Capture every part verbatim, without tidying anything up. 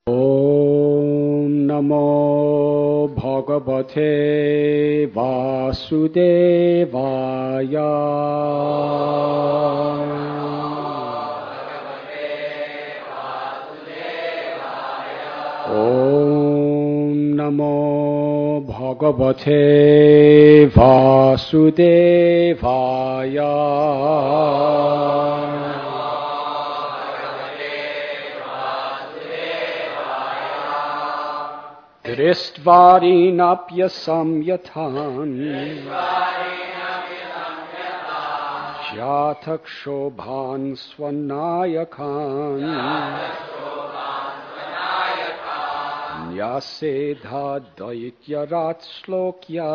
Om Namo Bhagavate Vasudevaya. Om Namo Bhagavate Vasudevaya. Drishtvarinapya samyatan Jatakshoban swanayakan Nyasedha daityarat shlokya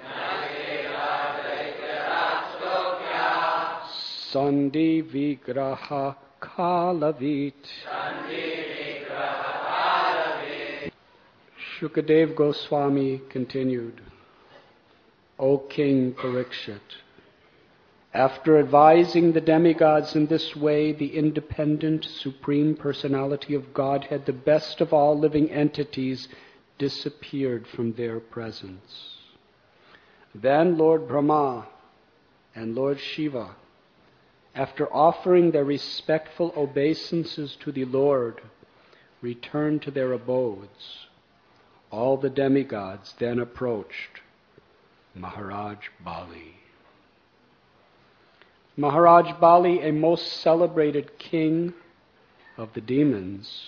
Sandhi vigraha kalavit. Shukadev Goswami continued, O King Parikshit, after advising the demigods in this way, the independent Supreme Personality of Godhead, the best of all living entities, disappeared from their presence. Then Lord Brahma and Lord Shiva, after offering their respectful obeisances to the Lord, returned to their abodes. All the demigods then approached Maharaj Bali. Maharaj Bali, a most celebrated king of the demons,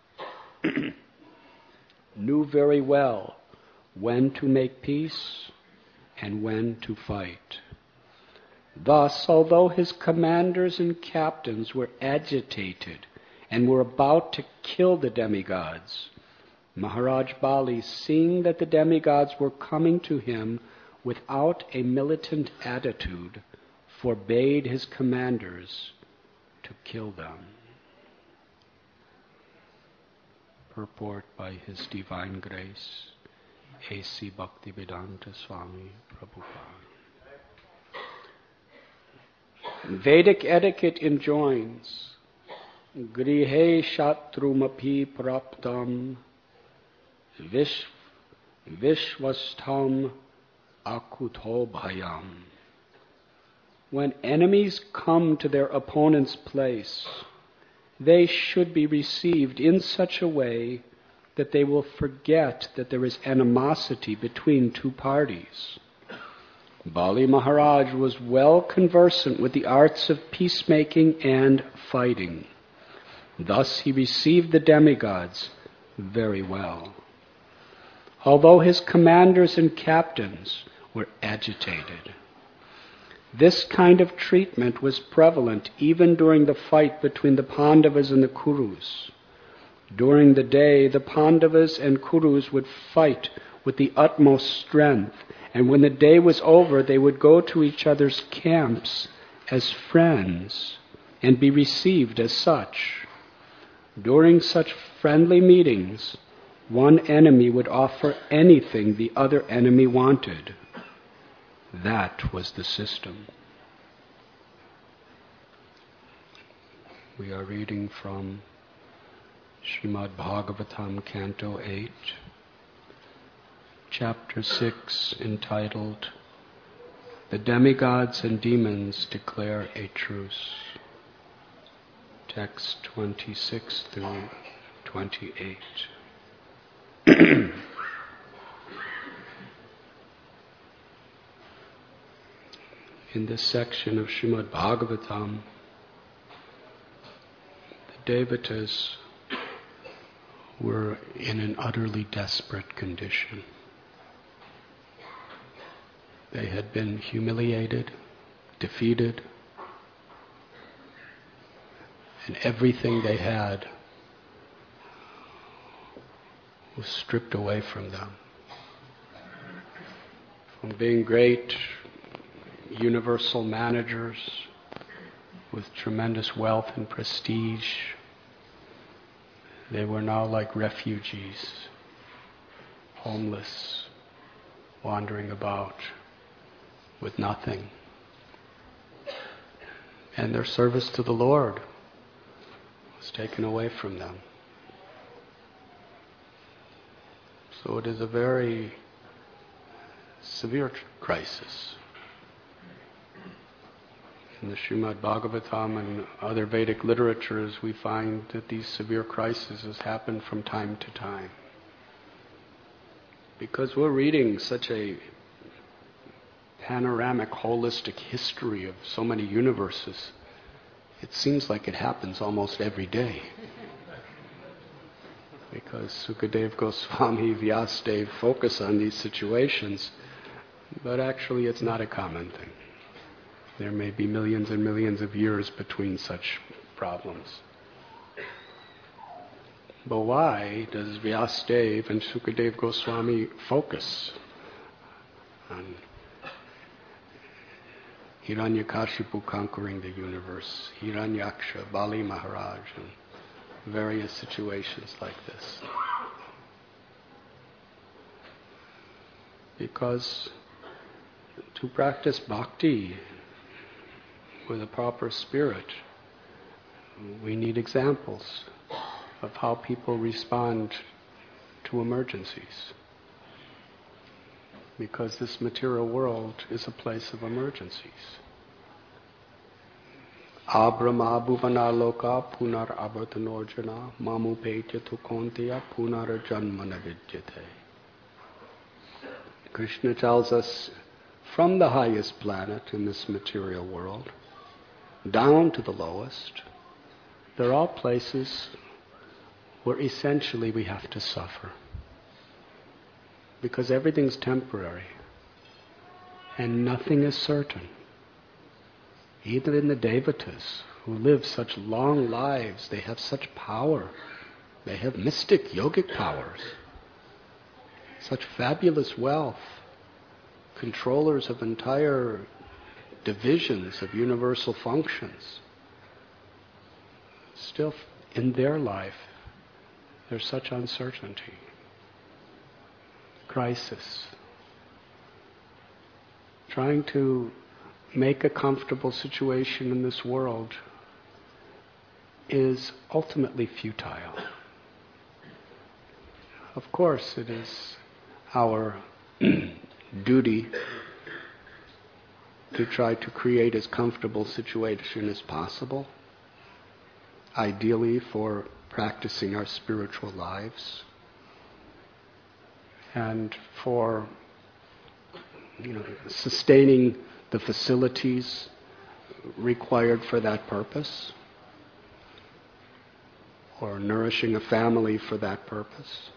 knew very well when to make peace and when to fight. Thus, although his commanders and captains were agitated and were about to kill the demigods, Maharaj Bali, seeing that the demigods were coming to him without a militant attitude, forbade his commanders to kill them. Purport by His Divine Grace, A C Bhaktivedanta Swami Prabhupada. Vedic etiquette enjoins, Grihe Shatrumapi Praptam Vish, Vishwastham Akuto Bhayam. When enemies come to their opponent's place, they should be received in such a way that they will forget that there is animosity between two parties. Bali Maharaj was well conversant with the arts of peacemaking and fighting. Thus he received the demigods very well. Although his commanders and captains were agitated. This kind of treatment was prevalent even during the fight between the Pandavas and the Kurus. During the day, the Pandavas and Kurus would fight with the utmost strength, and when the day was over, they would go to each other's camps as friends and be received as such. During such friendly meetings, one enemy would offer anything the other enemy wanted. That was the system. We are reading from Srimad Bhagavatam, Canto eight, Chapter six, entitled, The Demigods and Demons Declare a Truce. Text twenty-six through twenty-eight. In this section of Srimad Bhagavatam, the Devatas were in an utterly desperate condition. They had been humiliated, defeated, and everything they had was stripped away from them. From being great universal managers with tremendous wealth and prestige, they were now like refugees, homeless, wandering about with nothing. And their service to the Lord was taken away from them. So it is a very severe crisis. In the Srimad Bhagavatam and other Vedic literatures, we find that these severe crises happen from time to time. Because we're reading such a panoramic, holistic history of so many universes, it seems like it happens almost every day. Because Sukadev Goswami, Vyasadeva focus on these situations, but actually it's not a common thing. There may be millions and millions of years between such problems. But why does Vyasadeva and Sukadev Goswami focus on Hiranyakashipu conquering the universe, Hiranyaksha, Bali Maharaj, and various situations like this? Because to practice bhakti with a proper spirit, we need examples of how people respond to emergencies. Because this material world is a place of emergencies. Abrahma bhuvana loka punar avartanorjana mamu petya tukontiya punar janmana vidyate. Krishna tells us from the highest planet in this material world down to the lowest, they're all places where essentially we have to suffer. Because everything's temporary and nothing is certain. Even in the devatas who live such long lives, they have such power. They have mystic yogic powers, such fabulous wealth, controllers of entire divisions of universal functions. Still, in their life, there's such uncertainty, crisis. Trying to make a comfortable situation in this world is ultimately futile. Of course, it is our duty to try to create as comfortable a situation as possible, ideally for practicing our spiritual lives and for, you know, sustaining the facilities required for that purpose, or nourishing a family for that purpose.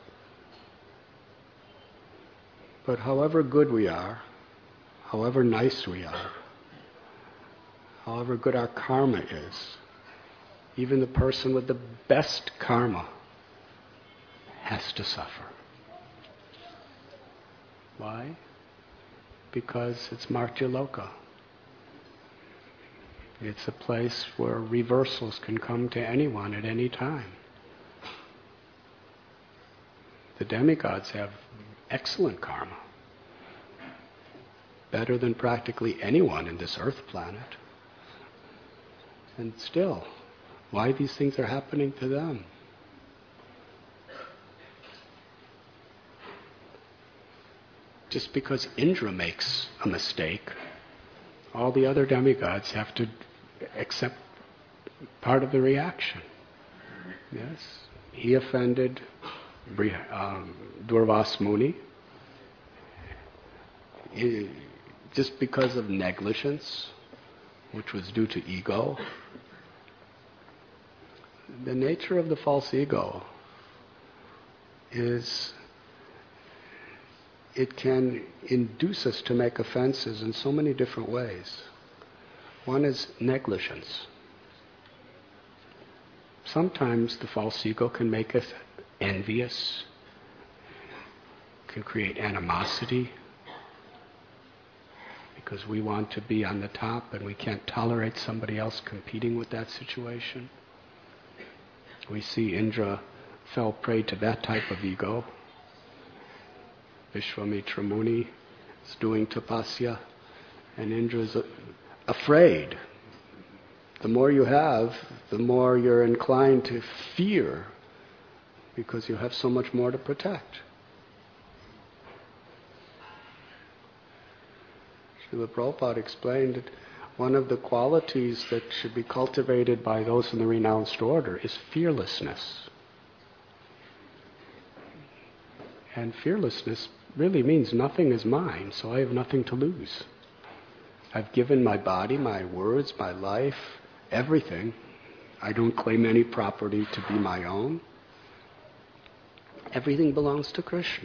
But however good we are, however nice we are, however good our karma is, even the person with the best karma has to suffer. Why? Because it's Martya Loka. It's a place where reversals can come to anyone at any time. The demigods have excellent karma, better than practically anyone in this earth planet. And still, why these things are happening to them? Just because Indra makes a mistake, all the other demigods have to accept part of the reaction. Yes, he offended um, Durvas Muni he, just because of negligence, which was due to ego. The nature of the false ego is it can induce us to make offenses in so many different ways. One is negligence. Sometimes the false ego can make us envious, can create animosity, because we want to be on the top and we can't tolerate somebody else competing with that situation. We see Indra fell prey to that type of ego. Vishwamitra Muni is doing tapasya, and Indra is afraid. The more you have, the more you're inclined to fear, because you have so much more to protect. Srila Prabhupada explained that one of the qualities that should be cultivated by those in the renounced order is fearlessness. And fearlessness really means nothing is mine, so I have nothing to lose. I've given my body, my words, my life, everything. I don't claim any property to be my own. Everything belongs to Krishna.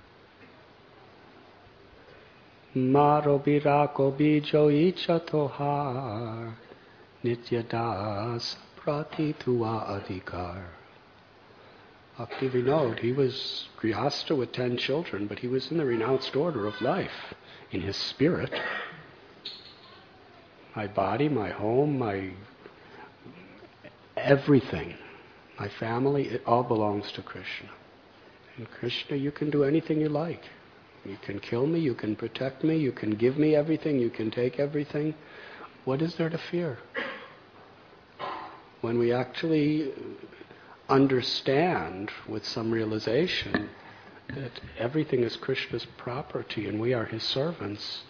Maro birako bijo icha tohar nityadas pratituva adhikar. Bhakti Vinod, he was grihasta with ten children, but he was in the renounced order of life, in his spirit. My body, my home, my everything, my family, it all belongs to Krishna. In Krishna, you can do anything you like. You can kill me, you can protect me, you can give me everything, you can take everything. What is there to fear? When we actually understand with some realization that everything is Krishna's property and we are his servants,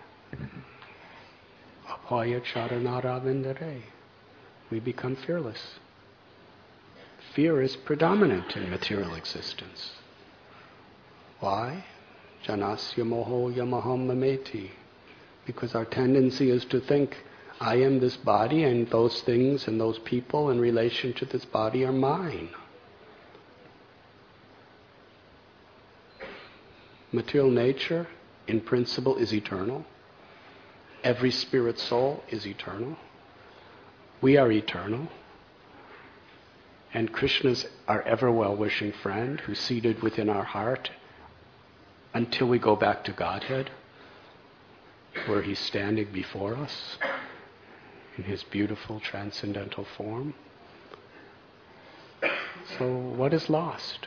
apaya charanaravindaré, we become fearless. Fear is predominant in material existence. Why? Janasya moho yamaham mameti. Because our tendency is to think, I am this body and those things and those people in relation to this body are mine. Material nature, in principle, is eternal. Every spirit soul is eternal. We are eternal. And Krishna's our ever well-wishing friend who's seated within our heart until we go back to Godhead, where he's standing before us in his beautiful transcendental form. So what is lost?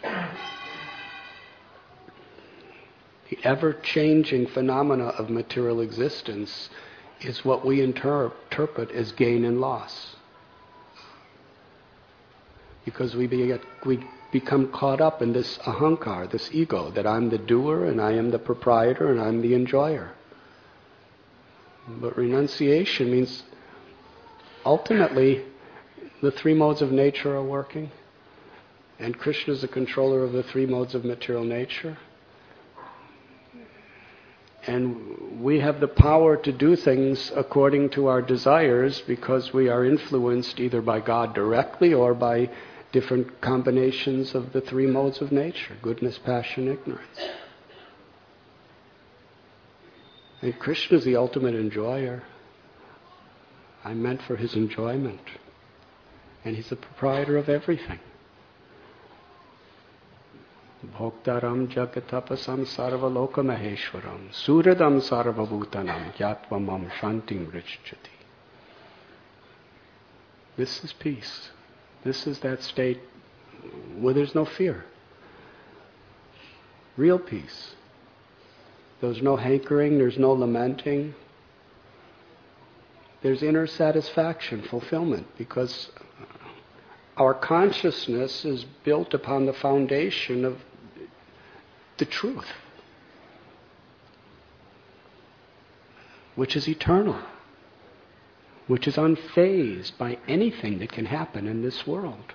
The ever-changing phenomena of material existence is what we inter- interpret as gain and loss. Because we, be, we become caught up in this ahankar, this ego, that I'm the doer and I am the proprietor and I'm the enjoyer. But renunciation means ultimately the three modes of nature are working, and Krishna is the controller of the three modes of material nature. And we have the power to do things according to our desires because we are influenced either by God directly or by different combinations of the three modes of nature, goodness, passion, ignorance. And Krishna is the ultimate enjoyer. I'm meant for his enjoyment. And he's the proprietor of everything. Bhoktaram jagatapasam sarvaloka maheshwaram suradam sarvabhutanam yatvamam shantim richchati. This is peace. This is that state where there's no fear. Real peace. There's no hankering, there's no lamenting. There's inner satisfaction, fulfillment, because our consciousness is built upon the foundation of the truth, which is eternal, which is unfazed by anything that can happen in this world.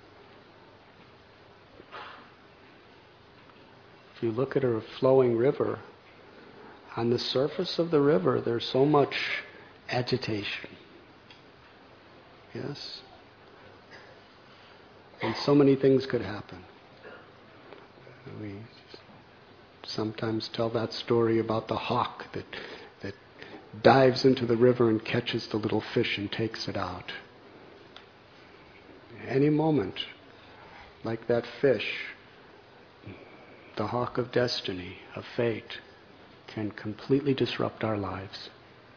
If you look at a flowing river, on the surface of the river there's so much agitation. Yes? And so many things could happen. We sometimes tell that story about the hawk that that dives into the river and catches the little fish and takes it out. Any moment, like that fish, the hawk of destiny, of fate, can completely disrupt our lives.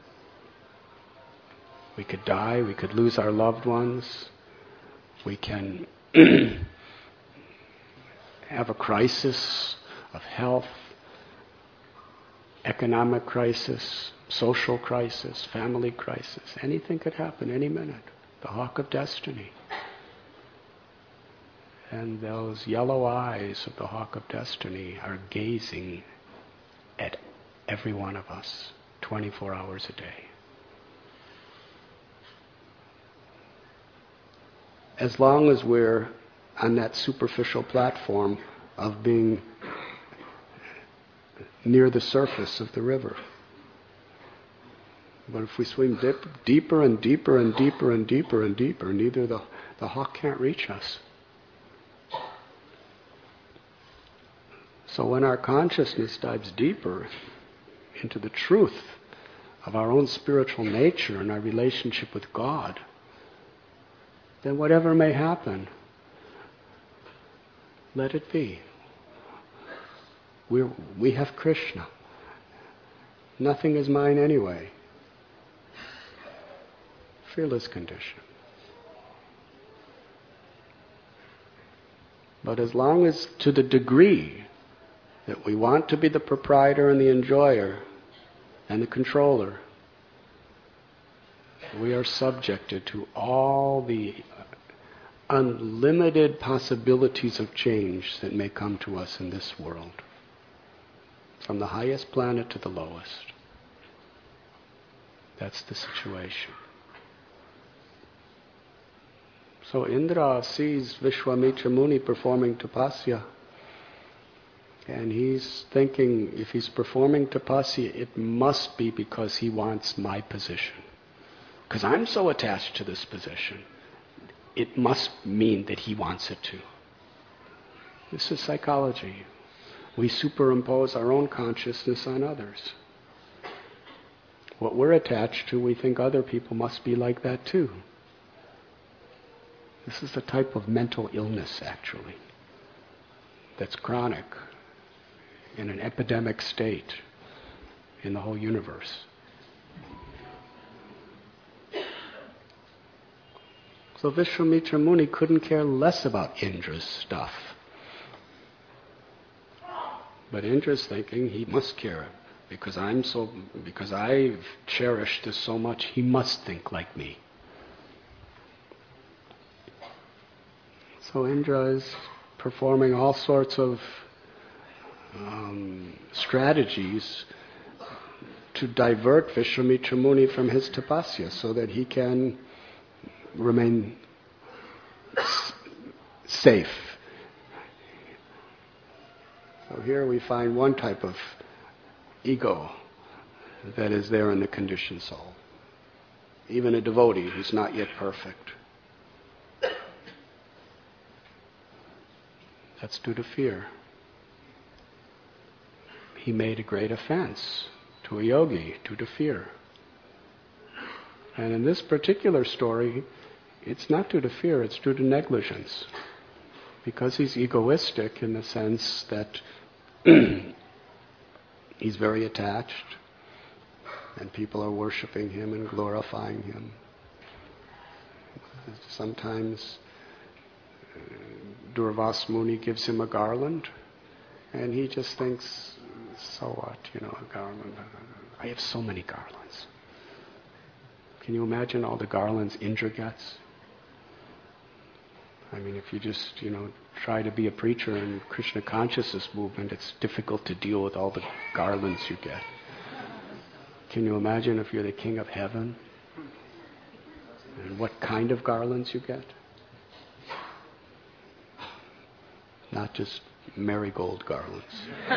We could die, we could lose our loved ones, we can have a crisis of health, economic crisis, social crisis, family crisis. Anything could happen any minute. The hawk of destiny. And those yellow eyes of the hawk of destiny are gazing at every one of us twenty-four hours a day. As long as we're on that superficial platform of being near the surface of the river. But if we swim dip, deeper and deeper and deeper and deeper and deeper, neither the, the hawk can't reach us. So when our consciousness dives deeper into the truth of our own spiritual nature and our relationship with God, then whatever may happen, let it be. We we have Krishna. Nothing is mine anyway. Fearless condition. But as long as, to the degree that we want to be the proprietor and the enjoyer and the controller, we are subjected to all the unlimited possibilities of change that may come to us in this world, from the highest planet to the lowest. That's the situation. So Indra sees Vishwamitra Muni performing tapasya, and he's thinking, if he's performing tapasya, it must be because he wants my position. Because I'm so attached to this position, it must mean that he wants it to. This is psychology. We superimpose our own consciousness on others. What we're attached to, we think other people must be like that too. This is a type of mental illness, actually, that's chronic, in an epidemic state in the whole universe. So Vishwamitra Muni couldn't care less about Indra's stuff. But Indra's thinking he must care, because I'm so, because I've cherished this so much, he must think like me. So Indra is performing all sorts of um, strategies to divert Vishwamitra Muni from his tapasya so that he can remain s- safe. So here we find one type of ego that is there in the conditioned soul. Even a devotee who's not yet perfect. That's due to fear. He made a great offense to a yogi due to fear. And in this particular story, it's not due to fear, it's due to negligence. Because he's egoistic in the sense that he's very attached, and people are worshiping him and glorifying him. Sometimes uh, Durvas Muni gives him a garland, and he just thinks, so what, you know, a garland. I have so many garlands. Can you imagine all the garlands Indra gets? I mean, if you just, you know, try to be a preacher in Krishna consciousness movement, it's difficult to deal with all the garlands you get. Can you imagine if you're the king of heaven? And what kind of garlands you get? Not just marigold garlands.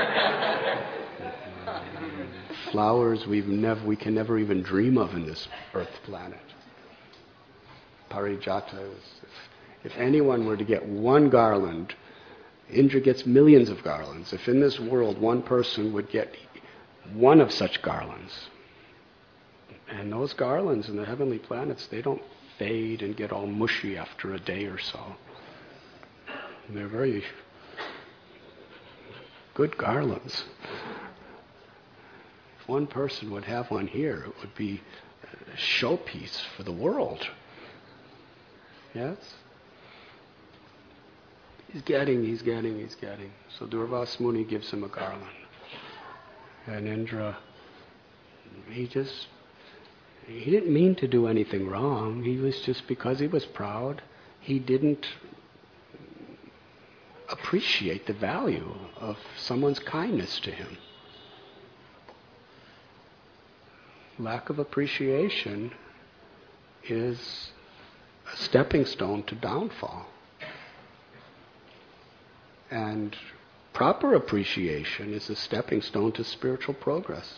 Flowers we've never, we can never even dream of in this earth planet. Parijata is, if, if anyone were to get one garland, Indra gets millions of garlands. If in this world one person would get one of such garlands, and those garlands in the heavenly planets, they don't fade and get all mushy after a day or so. And they're very good garlands. If one person would have one here, it would be a showpiece for the world. Yes? He's getting, he's getting, he's getting. So Durvas Muni gives him a garland. And Indra, he just, he didn't mean to do anything wrong. He was just, because he was proud, he didn't appreciate the value of someone's kindness to him. lack of appreciation is a stepping stone to downfall. And proper appreciation is a stepping stone to spiritual progress.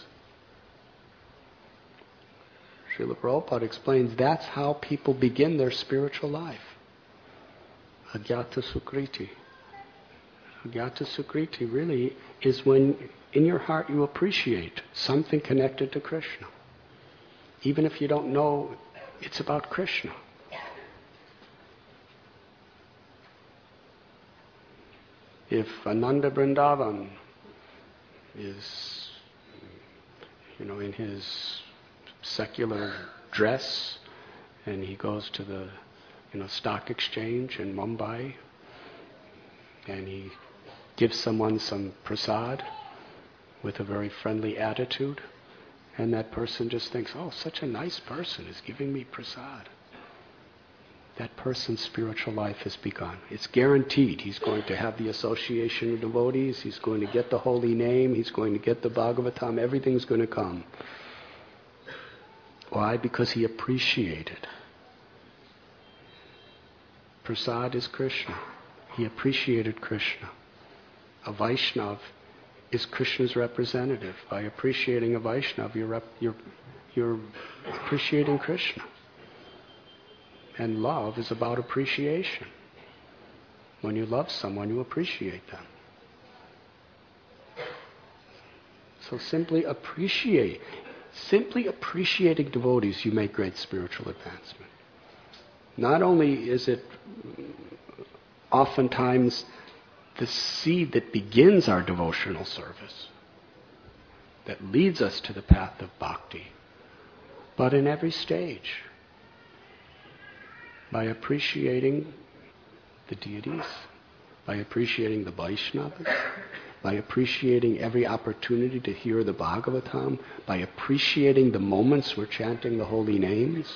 Srila Prabhupada explains that's how people begin their spiritual life. Agyata Sukriti. Agyata Sukriti really is when in your heart you appreciate something connected to Krishna. Even if you don't know it's about Krishna. If Ananda Vrindavan is, you know, in his secular dress and he goes to the, you know, stock exchange in Mumbai and he gives someone some prasad with a very friendly attitude, and that person just thinks, oh, such a nice person is giving me prasad. That person's spiritual life has begun. It's guaranteed he's going to have the association of devotees, he's going to get the holy name, he's going to get the Bhagavatam, everything's going to come. Why? Because he appreciated. Prasad is Krishna. He appreciated Krishna. A Vaishnav is Krishna's representative. By appreciating a Vaishnav, you're, rep- you're, you're appreciating Krishna. And love is about appreciation. When you love someone, you appreciate them. So simply appreciate, simply appreciating devotees, you make great spiritual advancement. Not only is it oftentimes the seed that begins our devotional service, that leads us to the path of bhakti, but in every stage, by appreciating the deities, by appreciating the Vaishnavas, by appreciating every opportunity to hear the Bhagavatam, by appreciating the moments we're chanting the holy names.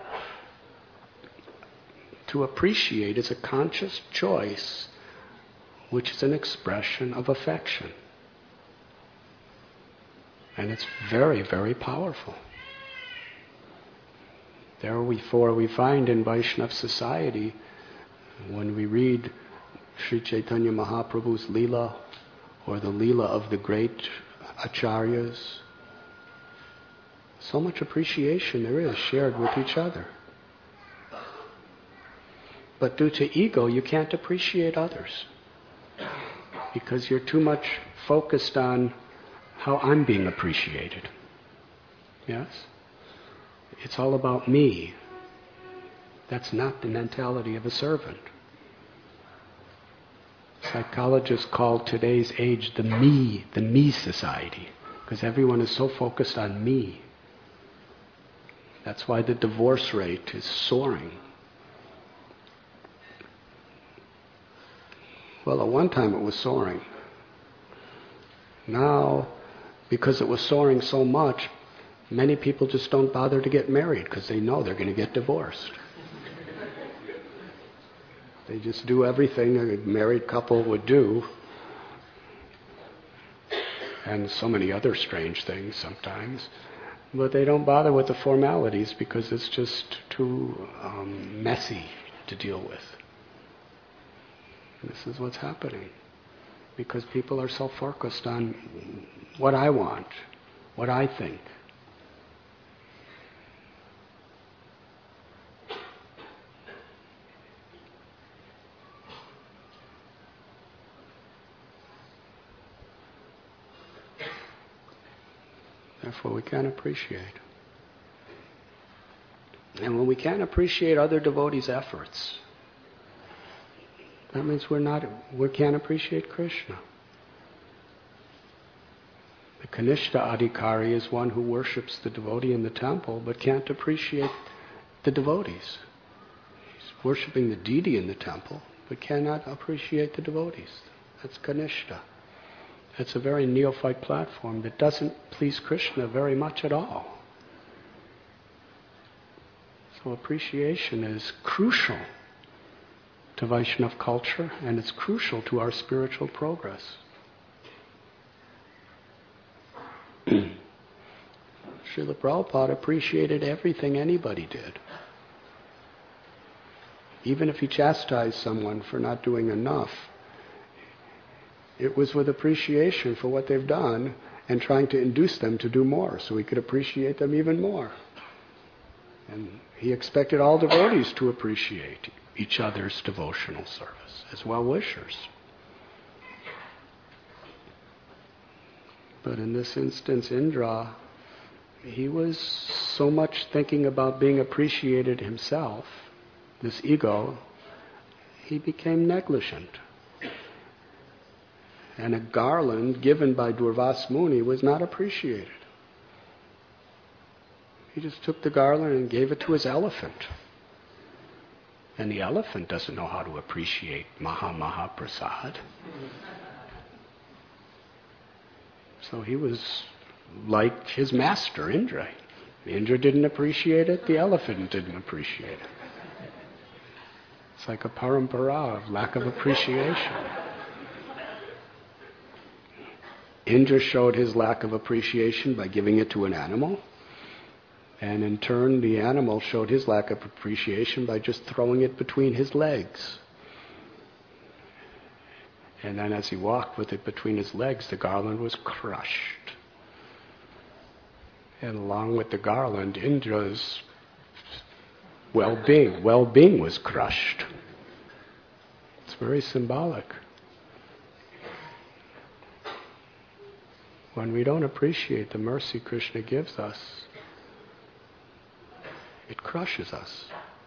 To appreciate is a conscious choice, which is an expression of affection. And it's very, very powerful. Therefore we find in Vaishnava society, when we read Sri Chaitanya Mahaprabhu's Leela, or the Leela of the great Acharyas, so much appreciation there is shared with each other. But due to ego, you can't appreciate others. Because you're too much focused on how I'm being appreciated. Yes? It's all about me. That's not the mentality of a servant. Psychologists call today's age the me, the me society, because everyone is so focused on me. That's why the divorce rate is soaring. Well, at one time it was soaring. Now, because it was soaring so much, many people just don't bother to get married because they know they're going to get divorced. They just do everything a married couple would do, and so many other strange things sometimes, but they don't bother with the formalities because it's just too um, messy to deal with. This is what's happening. Because people are so focused on what I want, what I think. Therefore we can't appreciate. And when we can't appreciate other devotees' efforts, that means we're not, we can't appreciate Krishna. The Kanishta Adhikari is one who worships the devotee in the temple but can't appreciate the devotees. He's worshipping the deity in the temple but cannot appreciate the devotees. That's Kanishta. That's a very neophyte platform that doesn't please Krishna very much at all. So appreciation is crucial to Vaishnava culture, and it's crucial to our spiritual progress. Srila Prabhupada appreciated everything anybody did. Even if he chastised someone for not doing enough, it was with appreciation for what they've done and trying to induce them to do more so he could appreciate them even more. And he expected all devotees to appreciate each other's devotional service as well-wishers. But in this instance, Indra, he was so much thinking about being appreciated himself, this ego, he became negligent. And a garland given by Durvas Muni was not appreciated. He just took the garland and gave it to his elephant. And the elephant doesn't know how to appreciate Maha Maha Prasad. So he was like his master, Indra. Indra didn't appreciate it, the elephant didn't appreciate it. It's like a parampara of lack of appreciation. Indra showed his lack of appreciation by giving it to an animal, and in turn the animal showed his lack of appreciation by just throwing it between his legs. And then as he walked with it between his legs, the garland was crushed. And along with the garland, Indra's well-being, well-being was crushed. It's very symbolic. When we don't appreciate the mercy Krishna gives us, it crushes us.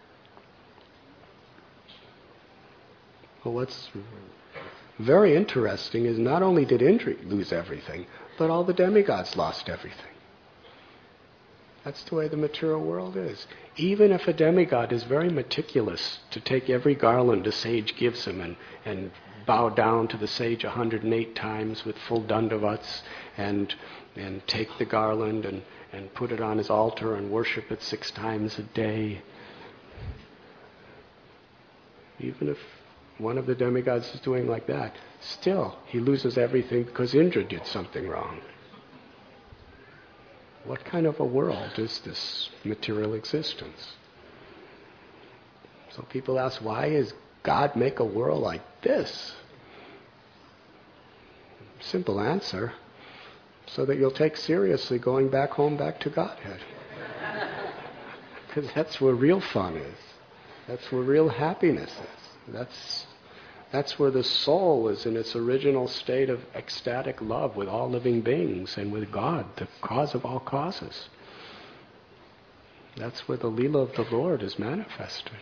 Well, what's very interesting is not only did Indra lose everything, but all the demigods lost everything. That's the way the material world is. Even if a demigod is very meticulous to take every garland a sage gives him and, and bow down to the sage one hundred eight times with full dandavats and and take the garland and, and put it on his altar and worship it six times a day. Even if one of the demigods is doing like that, still he loses everything because Indra did something wrong. What kind of a world is this material existence? So people ask, why does God make a world like this? Simple answer, so that you'll take seriously going back home, back to Godhead. Because that's where real fun is. That's where real happiness is. That's That's where the soul is in its original state of ecstatic love with all living beings and with God, the cause of all causes. That's where the Leela of the Lord is manifested.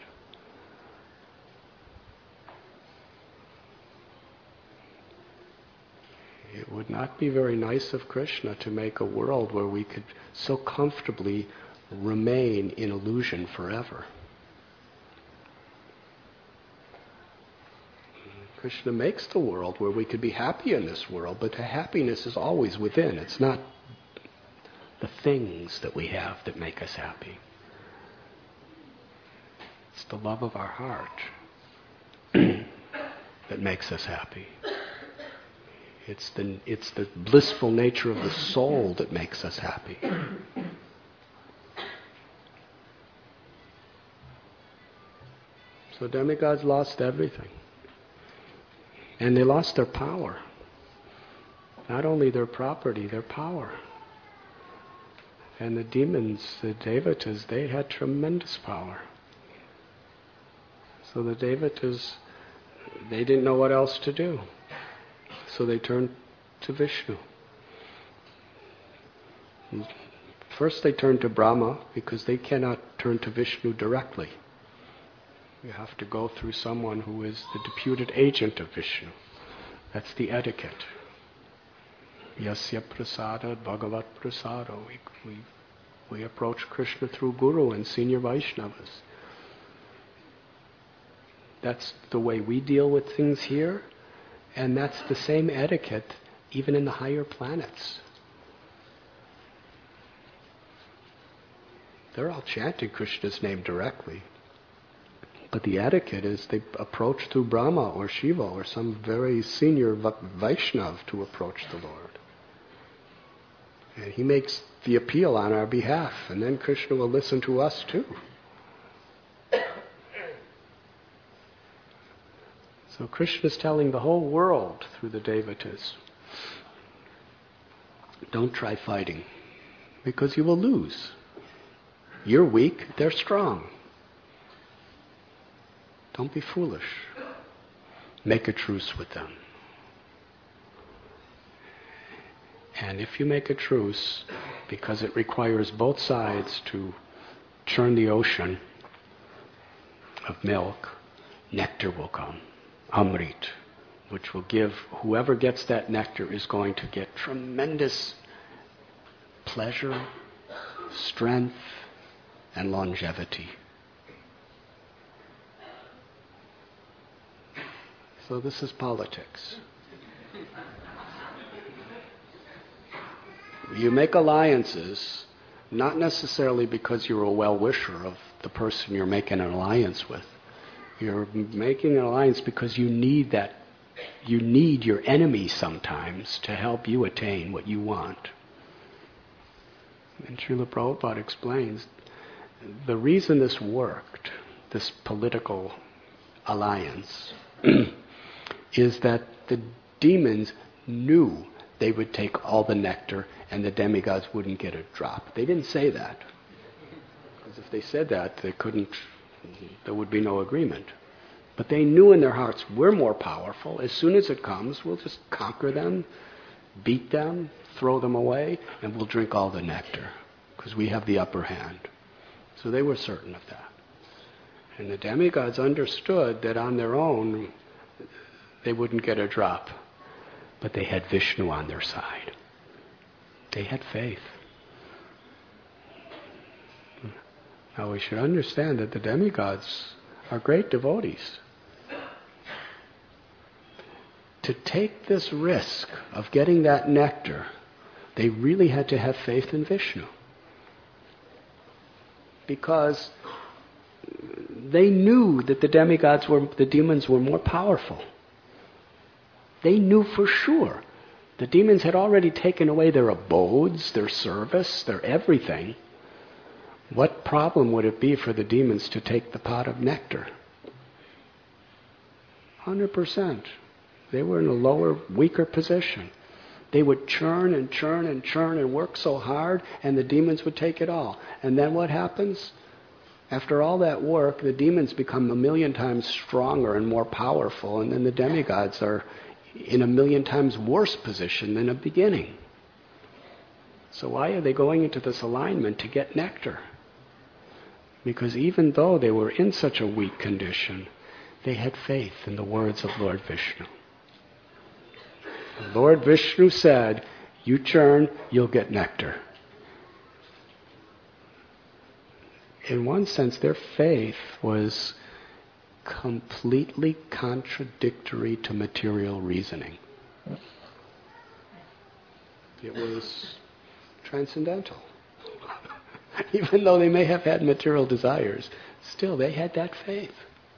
It would not be very nice of Krishna to make a world where we could so comfortably remain in illusion forever. Krishna makes the world where we could be happy in this world, but the happiness is always within. It's not the things that we have that make us happy. It's the love of our heart that makes us happy. It's the, it's the blissful nature of the soul that makes us happy. So demigods lost everything. And they lost their power. Not only their property, their power. And the demons, the devatas, they had tremendous power. So the devatas, they didn't know what else to do. So they turned to Vishnu. First they turned to Brahma because they cannot turn to Vishnu directly. You have to go through someone who is the deputed agent of Vishnu. That's the etiquette. Yasya prasada bhagavat prasado. We, we, we approach Krishna through Guru and senior Vaishnavas. That's the way we deal with things here, and that's the same etiquette even in the higher planets. They're all chanting Krishna's name directly. But the etiquette is they approach through Brahma or Shiva or some very senior Vaishnav to approach the Lord. And he makes the appeal on our behalf, and then Krishna will listen to us too. So Krishna is telling the whole world through the devatas, don't try fighting, because you will lose. You're weak, they're strong. Don't be foolish. Make a truce with them. And if you make a truce, because it requires both sides to churn the ocean of milk, nectar will come, Amrit, which will give, whoever gets that nectar is going to get tremendous pleasure, strength, and longevity. So this is politics. You make alliances, not necessarily because you're a well-wisher of the person you're making an alliance with. You're making an alliance because you need that, you need your enemy sometimes to help you attain what you want. And Srila Prabhupada explains, the reason this worked, this political alliance, is that the demons knew they would take all the nectar and the demigods wouldn't get a drop. They didn't say that. Because if they said that, they couldn't, there would be no agreement. But they knew in their hearts, we're more powerful. As soon as it comes, we'll just conquer them, beat them, throw them away, and we'll drink all the nectar. Because we have the upper hand. So they were certain of that. And the demigods understood that on their own, they wouldn't get a drop. But they had Vishnu on their side. They had faith. Now we should understand that the demigods are great devotees. To take this risk of getting that nectar, they really had to have faith in Vishnu. Because they knew that the demigods were, the demons were more powerful. They knew for sure. The demons had already taken away their abodes, their service, their everything. What problem would it be for the demons to take the pot of nectar? one hundred percent. They were in a lower, weaker position. They would churn and churn and churn and work so hard, and the demons would take it all. And then what happens? After all that work, the demons become a million times stronger and more powerful, and then the demigods are in a million times worse position than a beginning. So why are they going into this alignment? To get nectar. Because even though they were in such a weak condition, they had faith in the words of Lord Vishnu. Lord Vishnu said, you churn, you'll get nectar. In one sense, their faith was completely contradictory to material reasoning. It was transcendental. Even though they may have had material desires, still they had that faith.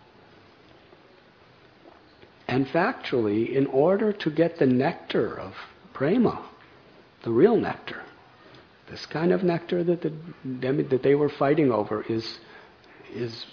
And factually, in order to get the nectar of prema, the real nectar, this kind of nectar that the that they were fighting over is is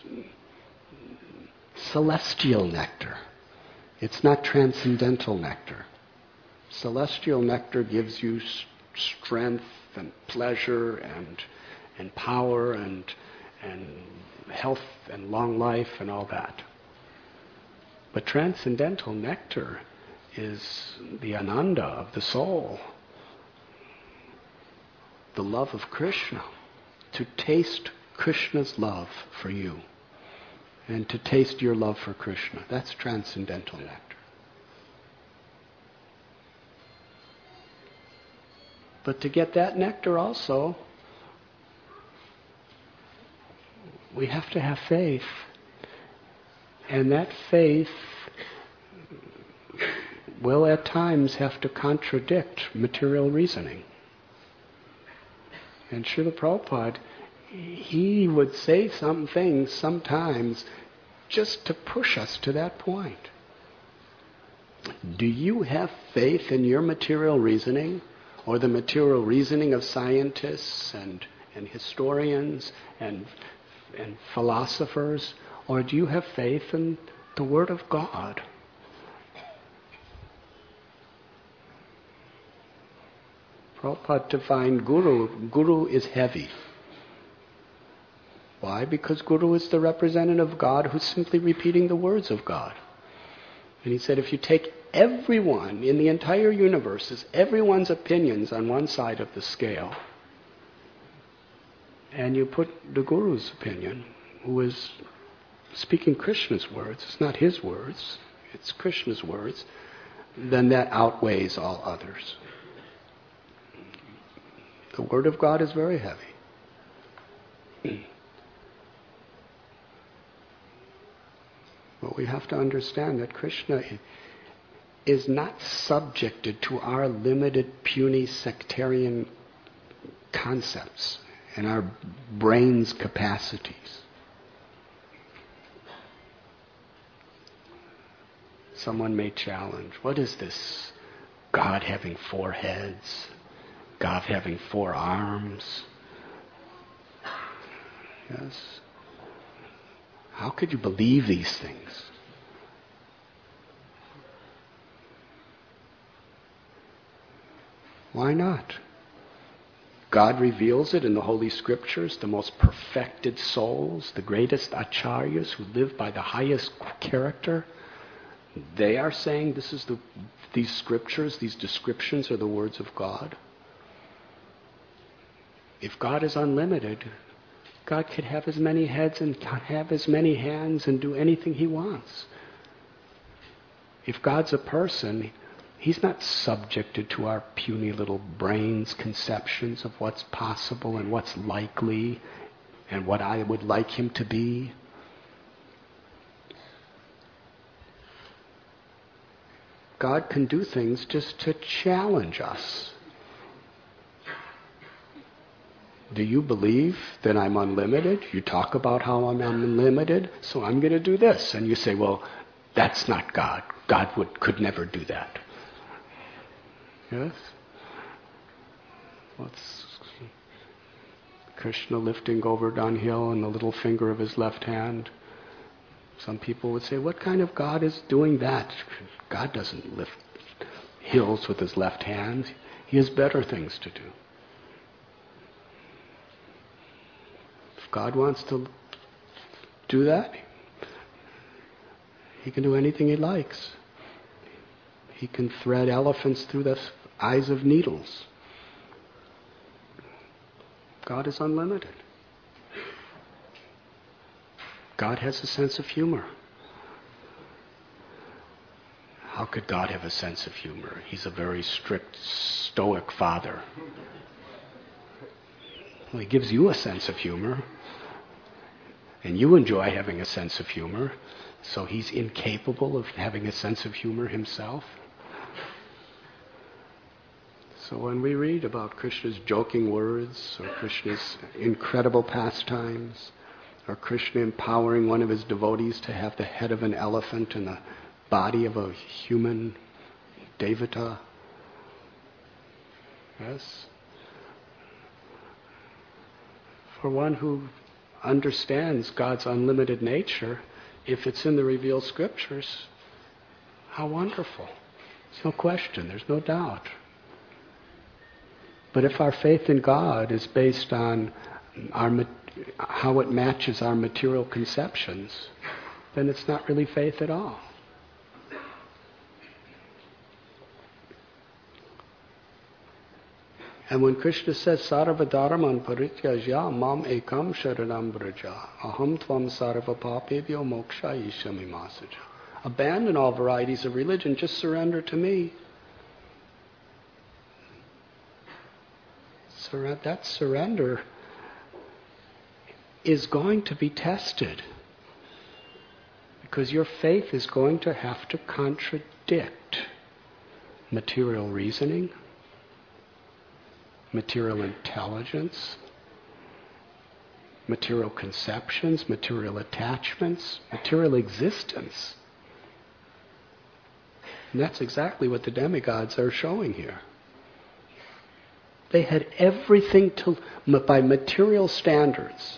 celestial nectar. It's not transcendental nectar. Celestial nectar gives you strength and pleasure and and power and and health and long life and all that. But transcendental nectar is the ananda of the soul, the love of Krishna, to taste Krishna's love for you and to taste your love for Krishna. That's transcendental nectar. But to get that nectar also, we have to have faith. And that faith will at times have to contradict material reasoning. And Srila Prabhupada, he would say some things sometimes just to push us to that point. Do you have faith in your material reasoning, or the material reasoning of scientists and, and historians and, and philosophers? Or do you have faith in the Word of God? Prabhupada defined Guru. Guru is heavy. Why? Because Guru is the representative of God who's simply repeating the words of God. And he said, if you take everyone in the entire universe, everyone's opinions on one side of the scale, and you put the Guru's opinion, who is speaking Krishna's words, it's not his words, it's Krishna's words, then that outweighs all others. The Word of God is very heavy. But we have to understand that Krishna is not subjected to our limited, puny, sectarian concepts and our brain's capacities. Someone may challenge, what is this God having four heads? God having four arms? Yes. How could you believe these things? Why not? God reveals it in the Holy Scriptures, the most perfected souls, the greatest acharyas who live by the highest character. They are saying this is the, these scriptures, these descriptions are the words of God. If God is unlimited, God could have as many heads and have as many hands and do anything He wants. If God's a person, He's not subjected to our puny little brains' conceptions of what's possible and what's likely and what I would like Him to be. God can do things just to challenge us. Do you believe that I'm unlimited? You talk about how I'm unlimited, so I'm going to do this. And you say, well, that's not God. God would, could never do that. Yes? What's Krishna lifting Govardhan Hill in the little finger of his left hand? Some people would say, what kind of God is doing that? God doesn't lift hills with his left hand. He has better things to do. God wants to do that, He can do anything He likes. He can thread elephants through the eyes of needles. God is unlimited. God has a sense of humor. How could God have a sense of humor? He's a very strict, stoic father. Well, He gives you a sense of humor. And you enjoy having a sense of humor, so He's incapable of having a sense of humor Himself. So when we read about Krishna's joking words, or Krishna's incredible pastimes, or Krishna empowering one of His devotees to have the head of an elephant and the body of a human devata, yes? For one who understands God's unlimited nature, if it's in the revealed scriptures, how wonderful. There's no question, there's no doubt. But if our faith in God is based on our, how it matches our material conceptions, then it's not really faith at all. And when Krishna says, Sarva dharman parityajya mam ekam sharanam braja, aham tvam sarva papebhyo moksha ishami masaja. Abandon all varieties of religion, just surrender to me. Sur- that surrender is going to be tested. Because your faith is going to have to contradict material reasoning, material intelligence, material conceptions, material attachments, material existence. And that's exactly what the demigods are showing here. They had everything to, by material standards,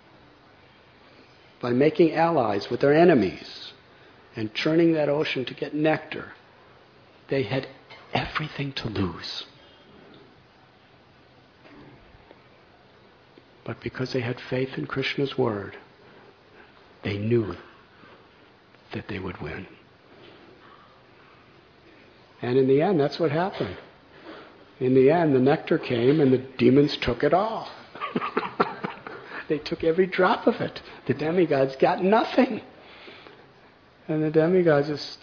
by making allies with their enemies and churning that ocean to get nectar. They had everything to lose. But because they had faith in Krishna's word, they knew that they would win. And in the end, that's what happened. In the end, the nectar came and the demons took it all. They took every drop of it. The demigods got nothing. And the demigods just...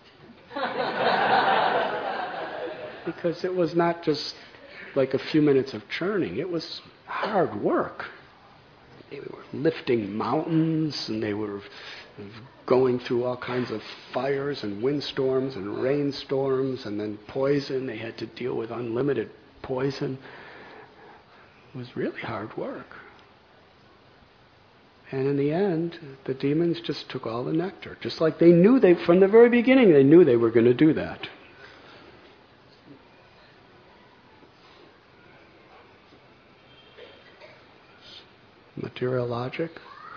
because it was not just like a few minutes of churning. It was hard work. They were lifting mountains, and they were going through all kinds of fires and windstorms and rainstorms, and then poison. They had to deal with unlimited poison. It was really hard work. And in the end, the demons just took all the nectar. Just like they knew, they from the very beginning, they knew they were going to do that. Material logic.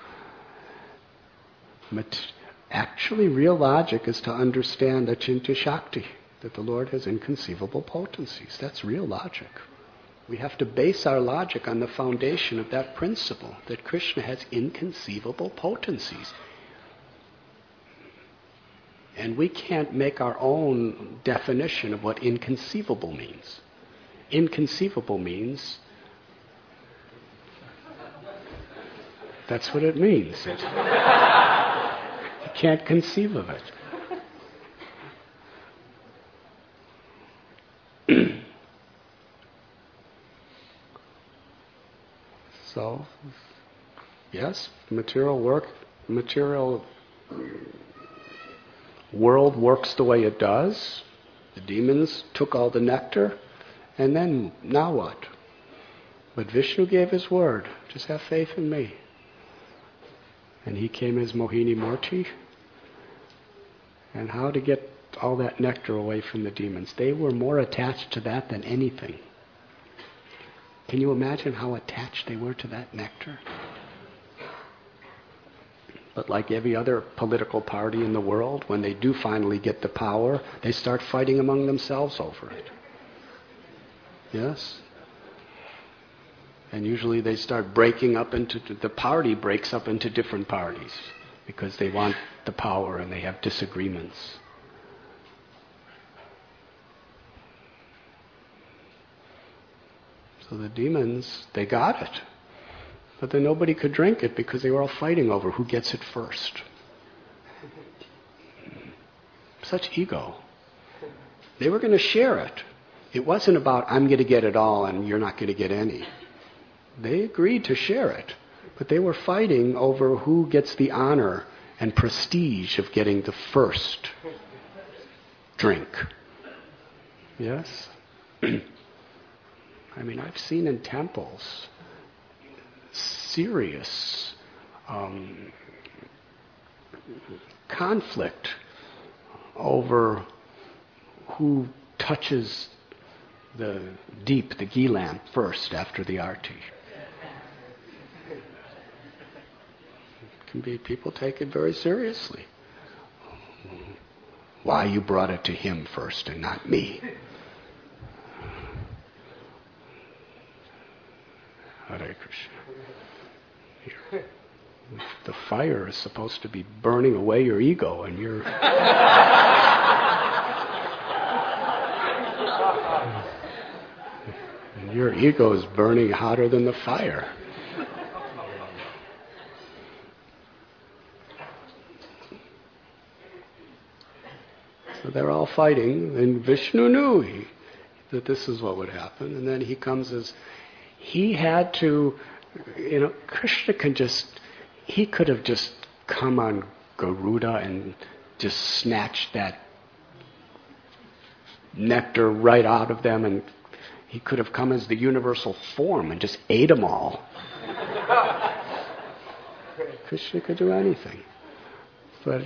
Mat- Actually, real logic is to understand Achintya Shakti, that the Lord has inconceivable potencies. That's real logic. We have to base our logic on the foundation of that principle, that Krishna has inconceivable potencies. And we can't make our own definition of what inconceivable means. Inconceivable means... that's what it means. It, you can't conceive of it. So, yes, material work, material world works the way it does. The demons took all the nectar, and then, now what? But Vishnu gave his word, just have faith in me. And he came as Mohini Murti. And how to get all that nectar away from the demons? They were more attached to that than anything. Can you imagine how attached they were to that nectar? But like every other political party in the world, when they do finally get the power, they start fighting among themselves over it. Yes? And usually they start breaking up into, the party breaks up into different parties because they want the power and they have disagreements. So the demons, they got it. But then nobody could drink it because they were all fighting over who gets it first. Such ego. They were going to share it. It wasn't about, I'm going to get it all and you're not going to get any. They agreed to share it, but they were fighting over who gets the honor and prestige of getting the first drink. Yes? I mean, I've seen in temples serious um, conflict over who touches the deep, the ghee lamp first after the arti. Can be, people take it very seriously. Why you brought it to him first and not me? Hare Krishna. Here. The fire is supposed to be burning away your ego, and you're and your ego is burning hotter than the fire. So they're all fighting, and Vishnu knew he, that this is what would happen. And then he comes as, he had to, you know, Krishna can just, he could have just come on Garuda and just snatched that nectar right out of them, and he could have come as the universal form and just ate them all. Krishna could do anything. But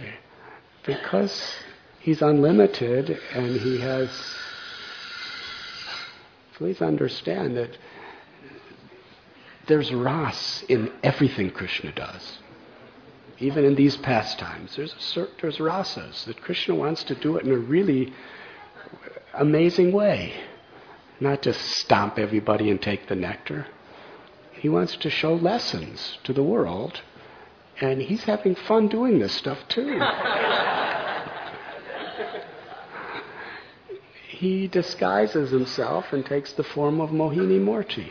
because he's unlimited and he has please understand that there's ras in everything Krishna does. Even in these pastimes, there's a certain, there's rasas that Krishna wants to do it in a really amazing way. Not just stomp everybody and take the nectar. He wants to show lessons to the world, and he's having fun doing this stuff too. He disguises himself and takes the form of Mohini Murti.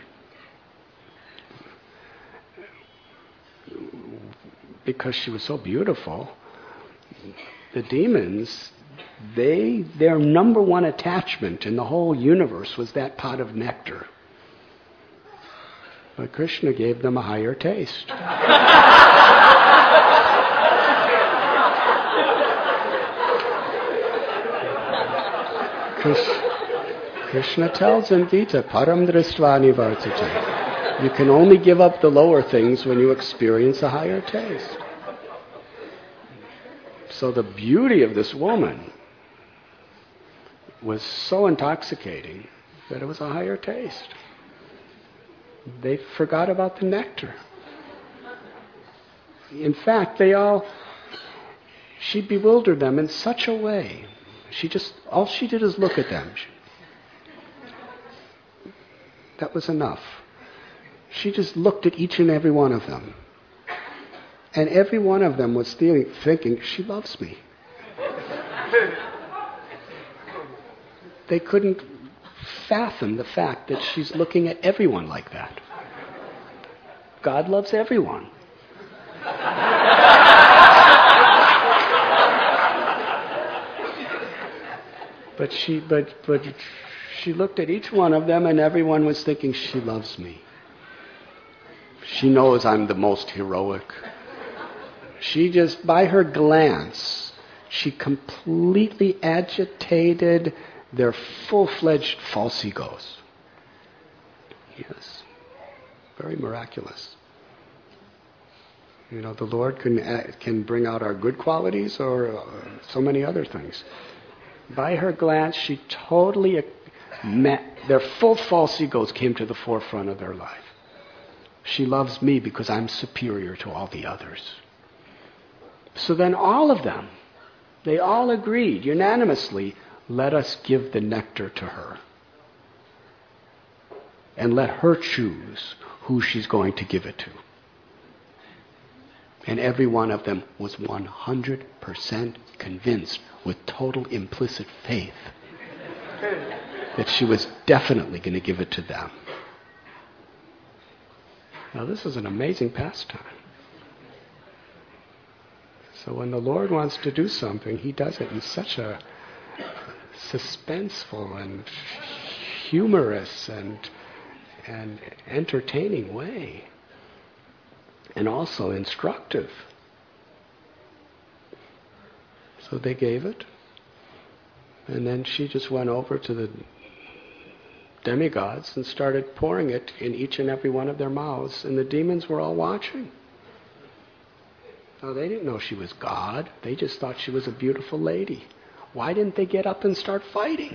Because she was so beautiful, the demons, they their number one attachment in the whole universe was that pot of nectar. But Krishna gave them a higher taste. Krishna tells in Gita, Param Dristvani Vartate. You can only give up the lower things when you experience a higher taste. So the beauty of this woman was so intoxicating that it was a higher taste. They forgot about the nectar. In fact, they all, she bewildered them in such a way. She just, all she did is look at them. That was enough. She just looked at each and every one of them. And every one of them was thinking, she loves me. They couldn't fathom the fact that she's looking at everyone like that. God loves everyone. But she, but, but she looked at each one of them, and everyone was thinking, she loves me. She knows I'm the most heroic. She just, by her glance, she completely agitated their full-fledged false egos. Yes. Very miraculous. You know, the Lord can can bring out our good qualities or uh, so many other things. By her glance, she totally met, their full false egos came to the forefront of their life. She loves me because I'm superior to all the others. So then all of them, they all agreed unanimously, let us give the nectar to her. And let her choose who she's going to give it to. And every one of them was one hundred percent convinced with total implicit faith that she was definitely going to give it to them. Now this is an amazing pastime. So when the Lord wants to do something, He does it in such a suspenseful and humorous and and entertaining way. And also instructive. So they gave it. And then she just went over to the demigods and started pouring it in each and every one of their mouths. And the demons were all watching. Now they didn't know she was God. They just thought she was a beautiful lady. Why didn't they get up and start fighting?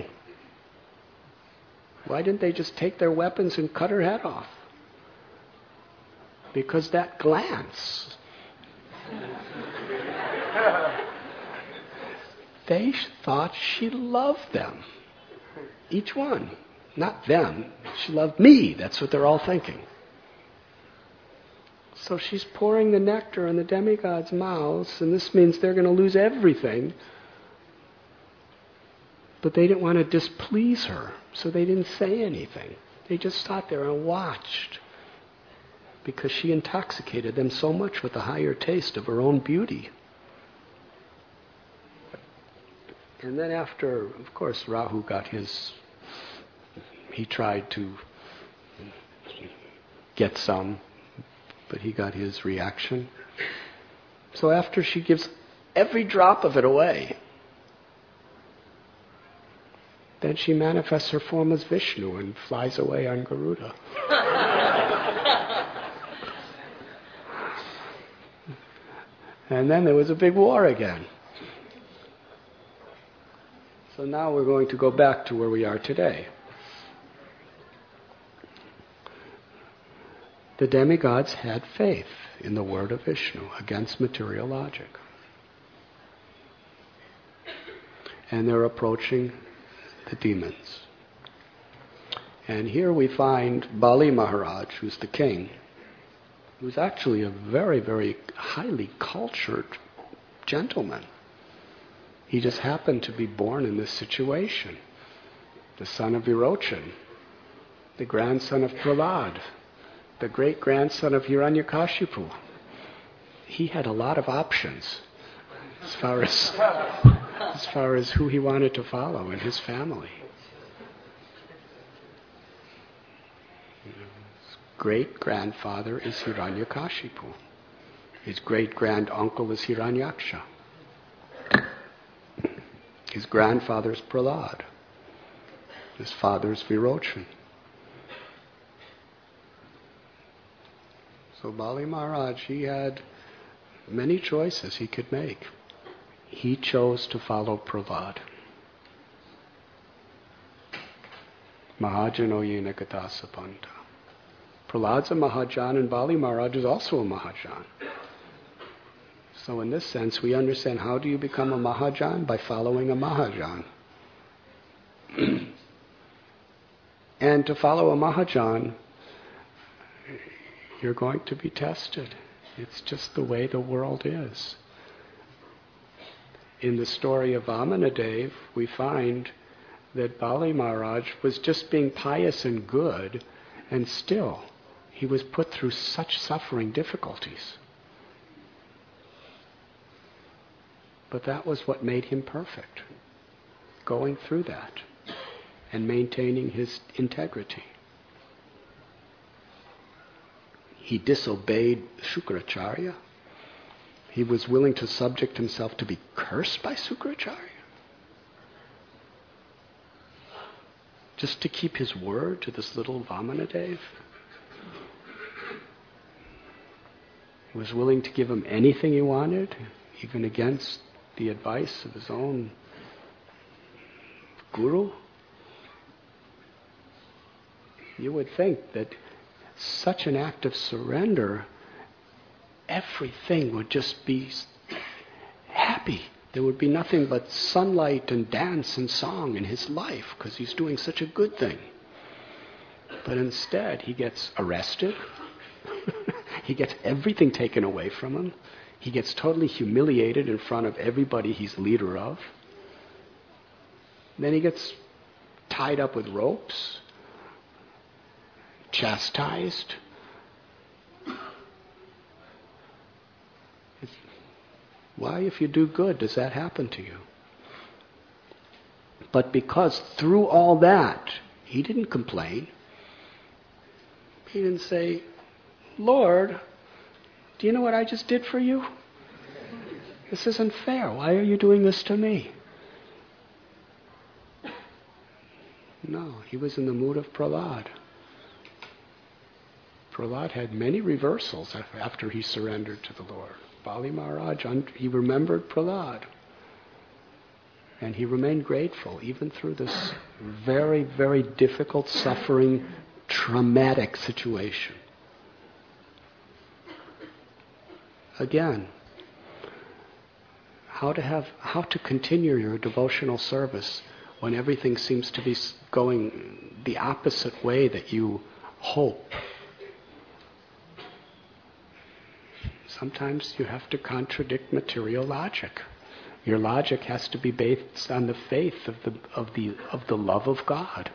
Why didn't they just take their weapons and cut her head off? Because that glance, they thought she loved them. Each one. Not them. She loved me. That's what they're all thinking. So she's pouring the nectar in the demigods' mouths, and this means they're going to lose everything. But they didn't want to displease her, so they didn't say anything. They just sat there and watched. Because she intoxicated them so much with the higher taste of her own beauty. And then after, of course, Rahu got his, he tried to get some, but he got his reaction. So after she gives every drop of it away, then she manifests her form as Vishnu and flies away on Garuda. And then there was a big war again. So now we're going to go back to where we are today. The demigods had faith in the word of Vishnu against material logic. And they're approaching the demons. And here we find Bali Maharaj, who's the king, who's actually a very, very highly cultured gentleman. He just happened to be born in this situation. The son of Virochan, the grandson of Prahlad, the great-grandson of Hiranyakashipu. He had a lot of options as far as, as far as who he wanted to follow in his family. His great-grandfather is Hiranyakashipu. His great-grand-uncle is Hiranyaksha. His grandfather's Prahlad. His father's Virochan. So Bali Maharaj, he had many choices he could make. He chose to follow Prahlad. Mahajano yena katasapanta. Prahlad's a Mahajan and Bali Maharaj is also a Mahajan. So in this sense, we understand how do you become a Mahajan? By following a Mahajan. And to follow a Mahajan, you're going to be tested. It's just the way the world is. In the story of Vamanadev, we find that Bali Maharaj was just being pious and good, and still he was put through such suffering difficulties. But that was what made him perfect, going through that and maintaining his integrity. He disobeyed Shukracharya. He was willing to subject himself to be cursed by Shukracharya. Just to keep his word to this little Vamanadev. He was willing to give him anything he wanted, even against the advice of his own guru. You would think that such an act of surrender, everything would just be happy. There would be nothing but sunlight and dance and song in his life because he's doing such a good thing. But instead, he gets arrested. He gets everything taken away from him. He gets totally humiliated in front of everybody he's leader of. Then he gets tied up with ropes, chastised. It's, why, if you do good, does that happen to you? But because through all that, he didn't complain. He didn't say, Lord, do you know what I just did for you? This isn't fair. Why are you doing this to me? No, he was in the mood of Prahlad. Prahlad had many reversals after he surrendered to the Lord. Bali Maharaj, he remembered Prahlad. And he remained grateful even through this very, very difficult, suffering, traumatic situation. Again, how to have, how to continue your devotional service when everything seems to be going the opposite way that you hope. Sometimes you have to contradict material logic. Your logic has to be based on the faith of the of the of the love of God,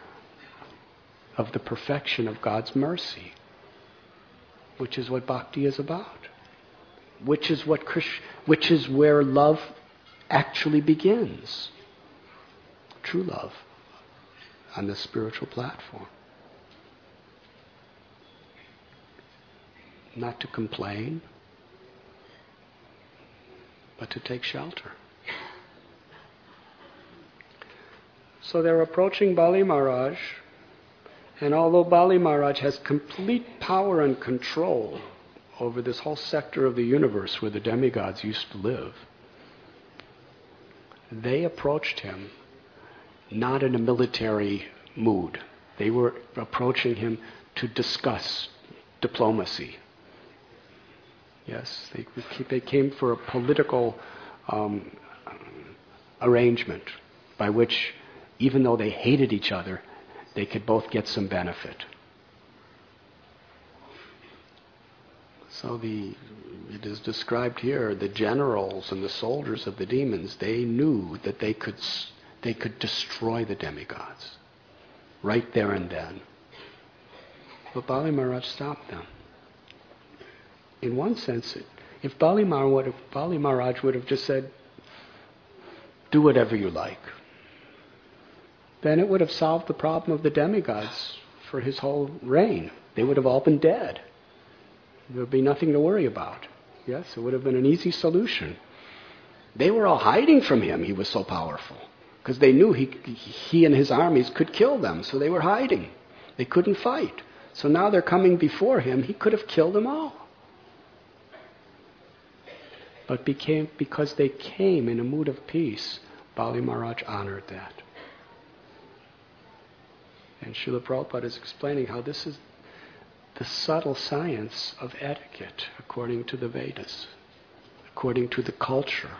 of the perfection of God's mercy, which is what bhakti is about. Which is what Krish, which is where love actually begins. True love on the spiritual platform. Not to complain, but to take shelter. So they're approaching Bali Maharaj, and although Bali Maharaj has complete power and control over this whole sector of the universe where the demigods used to live, they approached him not in a military mood. They were approaching him to discuss diplomacy. Yes, they, they came for a political um, arrangement by which, even though they hated each other, they could both get some benefit. So the it is described here, the generals and the soldiers of the demons, they knew that they could they could destroy the demigods right there and then. But Bali Maharaj stopped them. In one sense, if Bali Maharaj would have, Bali Maharaj would have just said, do whatever you like, then it would have solved the problem of the demigods for his whole reign. They would have all been dead. There would be nothing to worry about. Yes, it would have been an easy solution. They were all hiding from him. He was so powerful. Because they knew he, he and his armies could kill them, so they were hiding. They couldn't fight. So now they're coming before him. He could have killed them all. But became, because they came in a mood of peace, Bali Maharaj honored that. And Srila Prabhupada is explaining how this is the subtle science of etiquette according to the Vedas, according to the culture.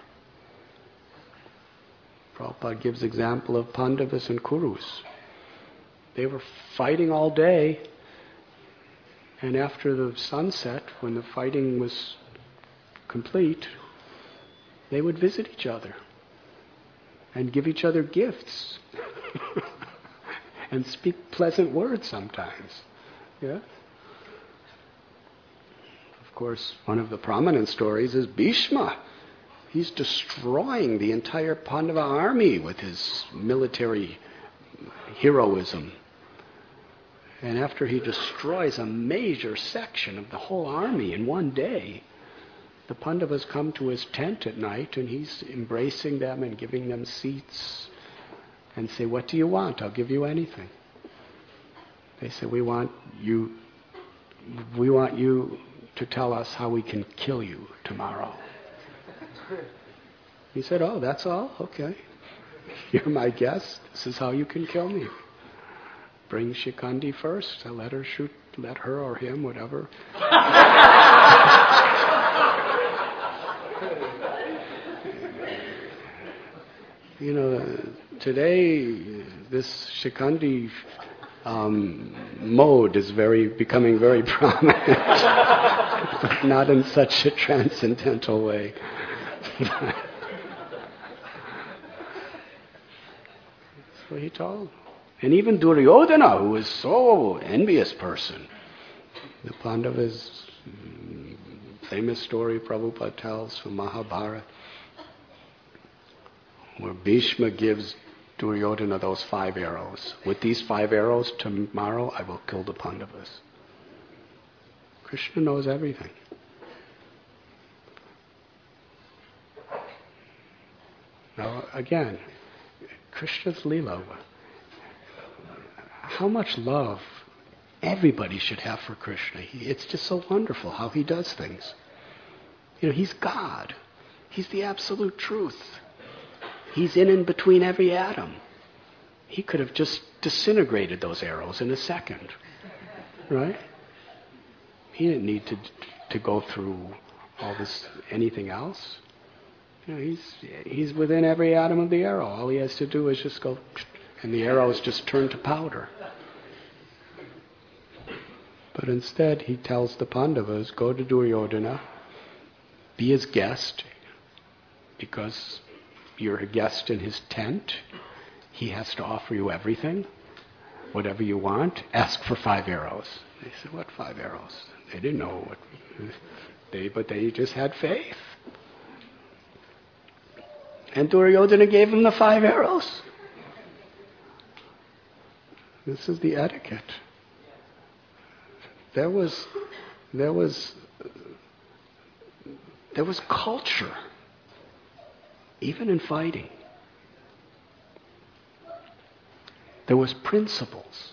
Prabhupada gives example of Pandavas and Kurus. They were fighting all day, and after the sunset, when the fighting was complete, they would visit each other and give each other gifts and speak pleasant words sometimes. Yeah? Of course, one of the prominent stories is Bhishma. He's destroying the entire Pandava army with his military heroism. And after he destroys a major section of the whole army in one day, the Pandavas come to his tent at night and he's embracing them and giving them seats and say, what do you want? I'll give you anything. They say, we want you, we want you to tell us how we can kill you tomorrow. He said, oh, that's all? Okay. You're my guest. This is how you can kill me. Bring Shikandi first. I'll let her shoot, let her or him, whatever. You know, today this Shikandi um, mode is very becoming very prominent, but not in such a transcendental way. That's what he told. And even Duryodhana, who was so envious person, the Pandavas, famous story Prabhupada tells from Mahabharata, where Bhishma gives Duryodhana those five arrows. With these five arrows, tomorrow I will kill the Pandavas. Krishna knows everything. Now, again, Krishna's Leela, how much love everybody should have for Krishna. He, it's just so wonderful how he does things. You know, he's God. He's the absolute truth. He's in and between every atom. He could have just disintegrated those arrows in a second. Right? He didn't need to to go through all this, anything else. You know, he's he's within every atom of the arrow. All he has to do is just go, and the arrows just turn to powder. But instead, he tells the Pandavas, go to Duryodhana, be his guest, because you're a guest in his tent. He has to offer you everything, whatever you want. Ask for five arrows. They said, what five arrows? They didn't know what they, but they just had faith. And Duryodhana gave him the five arrows. This is the etiquette. There was, there was, there was culture, even in fighting. There was principles.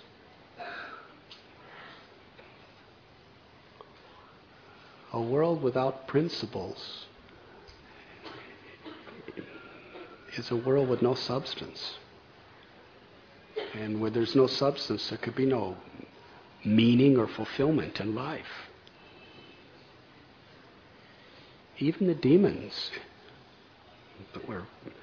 A world without principles is a world with no substance. And where there's no substance, there could be no meaning or fulfillment in life. Even the demons, were,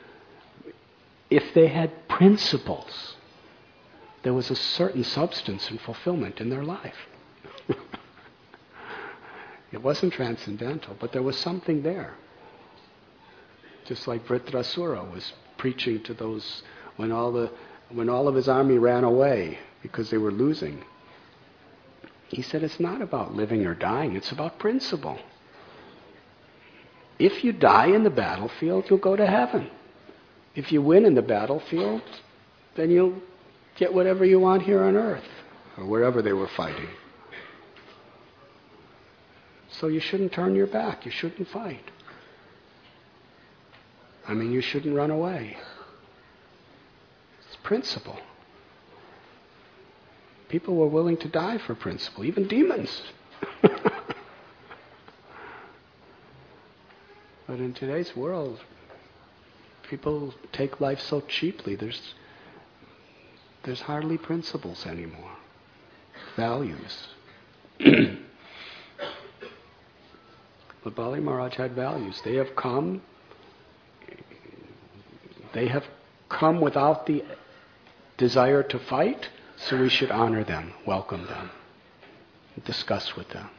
if they had principles, there was a certain substance and fulfillment in their life. It wasn't transcendental, but there was something there. Just like Vritrasura was preaching to those when all the when all of his army ran away because they were losing. He said it's not about living or dying, it's about principle. If you die in the battlefield, you'll go to heaven. If you win in the battlefield, then you'll get whatever you want here on earth, or wherever they were fighting. So you shouldn't turn your back, you shouldn't fight. I mean, you shouldn't run away. It's principle. People were willing to die for principle, even demons. But in today's world, people take life so cheaply, there's there's hardly principles anymore. Values. But Bali Maharaj had values. They have come They have come without the desire to fight, so we should honor them, welcome them, discuss with them.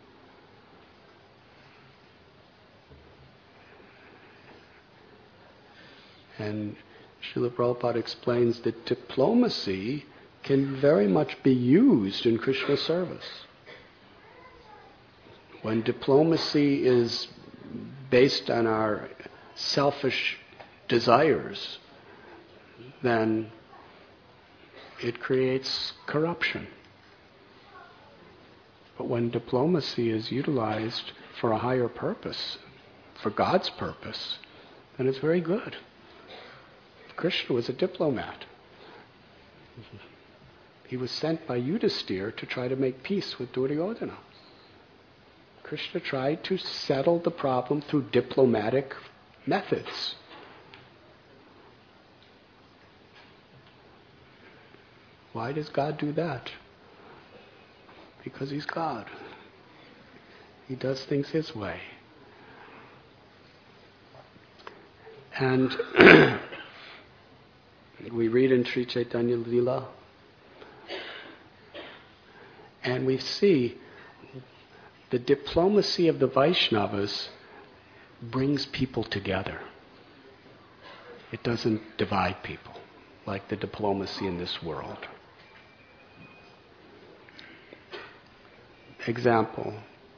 And Srila Prabhupada explains that diplomacy can very much be used in Krishna service. When diplomacy is based on our selfish desires, then it creates corruption. But when diplomacy is utilized for a higher purpose, for God's purpose, then it's very good. Krishna was a diplomat. He was sent by Yudhisthira to try to make peace with Duryodhana. Krishna tried to settle the problem through diplomatic methods. Why does God do that? Because He's God. He does things His way. And we read in Sri Chaitanya Lila, and we see the diplomacy of the Vaishnavas brings people together. It doesn't divide people like the diplomacy in this world. Example,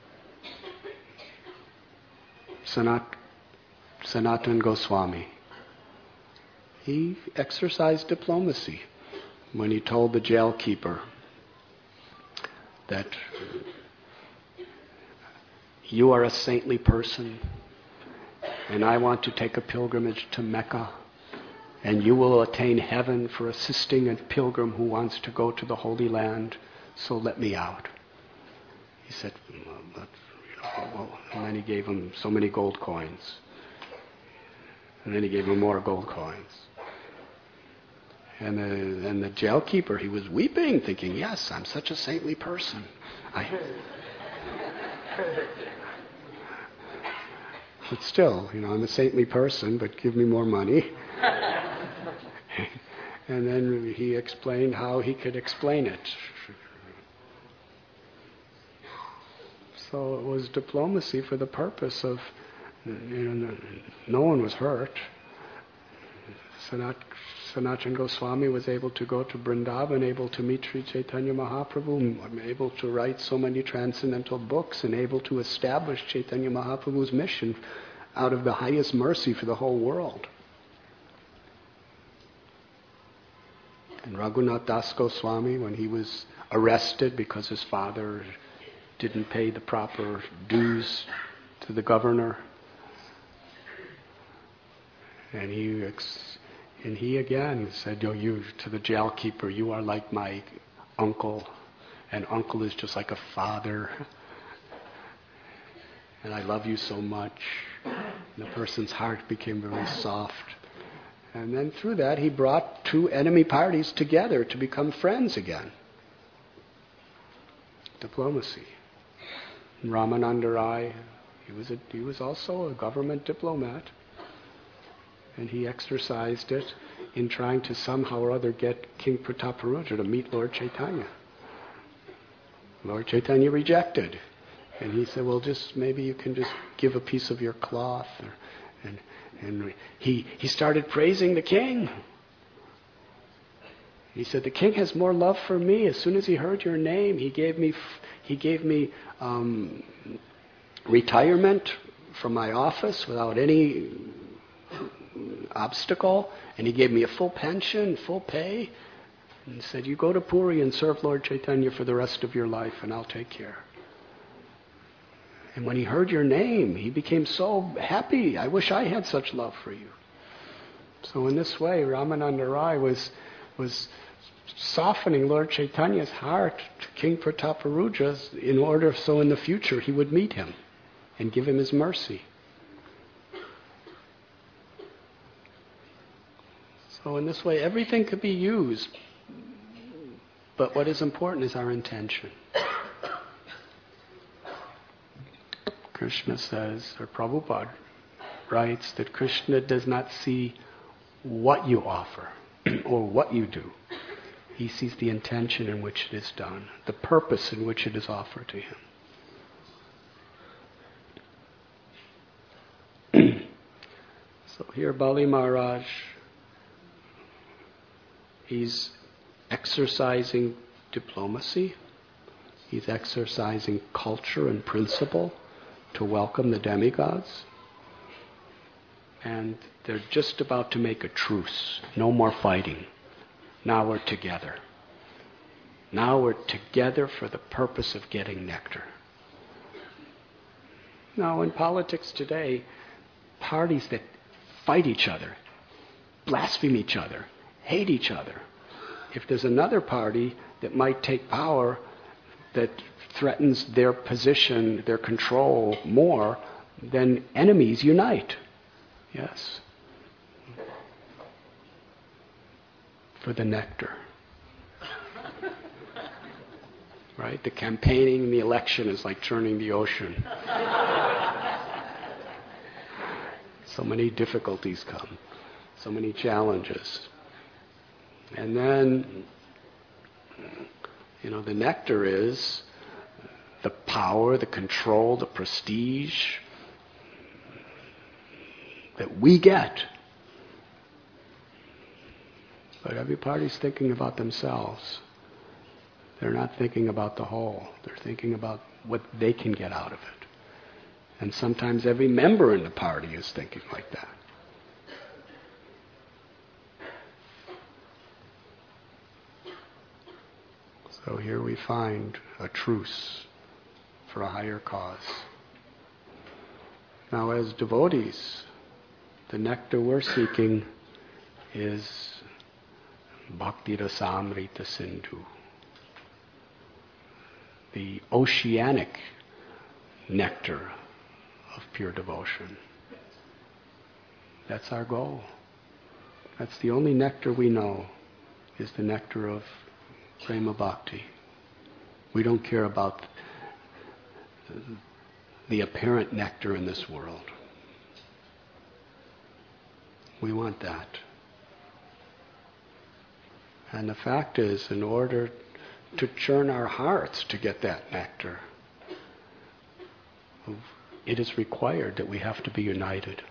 Sanat, Sanatan Goswami. He exercised diplomacy when he told the jail keeper that you are a saintly person and I want to take a pilgrimage to Mecca and you will attain heaven for assisting a pilgrim who wants to go to the Holy Land, so let me out. He said, well, but, you know, well, and then he gave him so many gold coins. And then he gave him more gold coins. And the, and the jail keeper, he was weeping, thinking, yes, I'm such a saintly person. I... But still, you know, I'm a saintly person, but give me more money. And then he explained how he could explain it. So it was diplomacy for the purpose of, you know, no one was hurt. Sanat, Sanatan Goswami was able to go to Vrindavan, able to meet Sri Chaitanya Mahaprabhu, able to write so many transcendental books, and able to establish Chaitanya Mahaprabhu's mission out of the highest mercy for the whole world. And Raghunath Das Goswami, when he was arrested because his father didn't pay the proper dues to the governor, and he ex- and he again said, "Yo, you to the jail keeper, you are like my uncle, and uncle is just like a father, and I love you so much." And the person's heart became very soft. And then through that, he brought two enemy parties together to become friends again. diplomacy. Ramananda Rai, he was, a, he was also a government diplomat, and he exercised it in trying to somehow or other get King Prataparudra to meet Lord Chaitanya. Lord Chaitanya rejected. And he said, well, just maybe you can just give a piece of your cloth. Or, and and he, he started praising the king. He said, the king has more love for me. As soon as he heard your name, he gave me he gave me um, retirement from my office without any obstacle, and he gave me a full pension, full pay, and he said, you go to Puri and serve Lord Chaitanya for the rest of your life, and I'll take care. And when he heard your name, he became so happy. I wish I had such love for you. So in this way, Ramananda Rai was was softening Lord Chaitanya's heart to King Prataparudra in order so in the future he would meet him and give him his mercy. So in this way, everything could be used, but what is important is our intention. Krishna says, or Prabhupada writes, that Krishna does not see what you offer or what you do. He sees the intention in which it is done, the purpose in which it is offered to him. So here Bali Maharaj, he's exercising diplomacy, he's exercising culture and principle to welcome the demigods. And they're just about to make a truce. No more fighting. Now we're together. Now we're together for the purpose of getting nectar. Now in politics today, parties that fight each other, blaspheme each other, hate each other. If there's another party that might take power that threatens their position, their control more, then enemies unite. Yes. For the nectar. Right? The campaigning and the election is like churning the ocean. So many difficulties come. So many challenges. And then, you know, the nectar is the power, the control, the prestige that we get. But every party's thinking about themselves. They're not thinking about the whole. They're thinking about what they can get out of it. And sometimes every member in the party is thinking like that. So here we find a truce for a higher cause. Now as devotees, the nectar we're seeking is Bhakti Rasamrita Sindhu, the oceanic nectar of pure devotion. That's our goal. That's the only nectar we know, is the nectar of Prema Bhakti. We don't care about the apparent nectar in this world. We want that. And the fact is, in order to churn our hearts to get that nectar, it is required that we have to be united.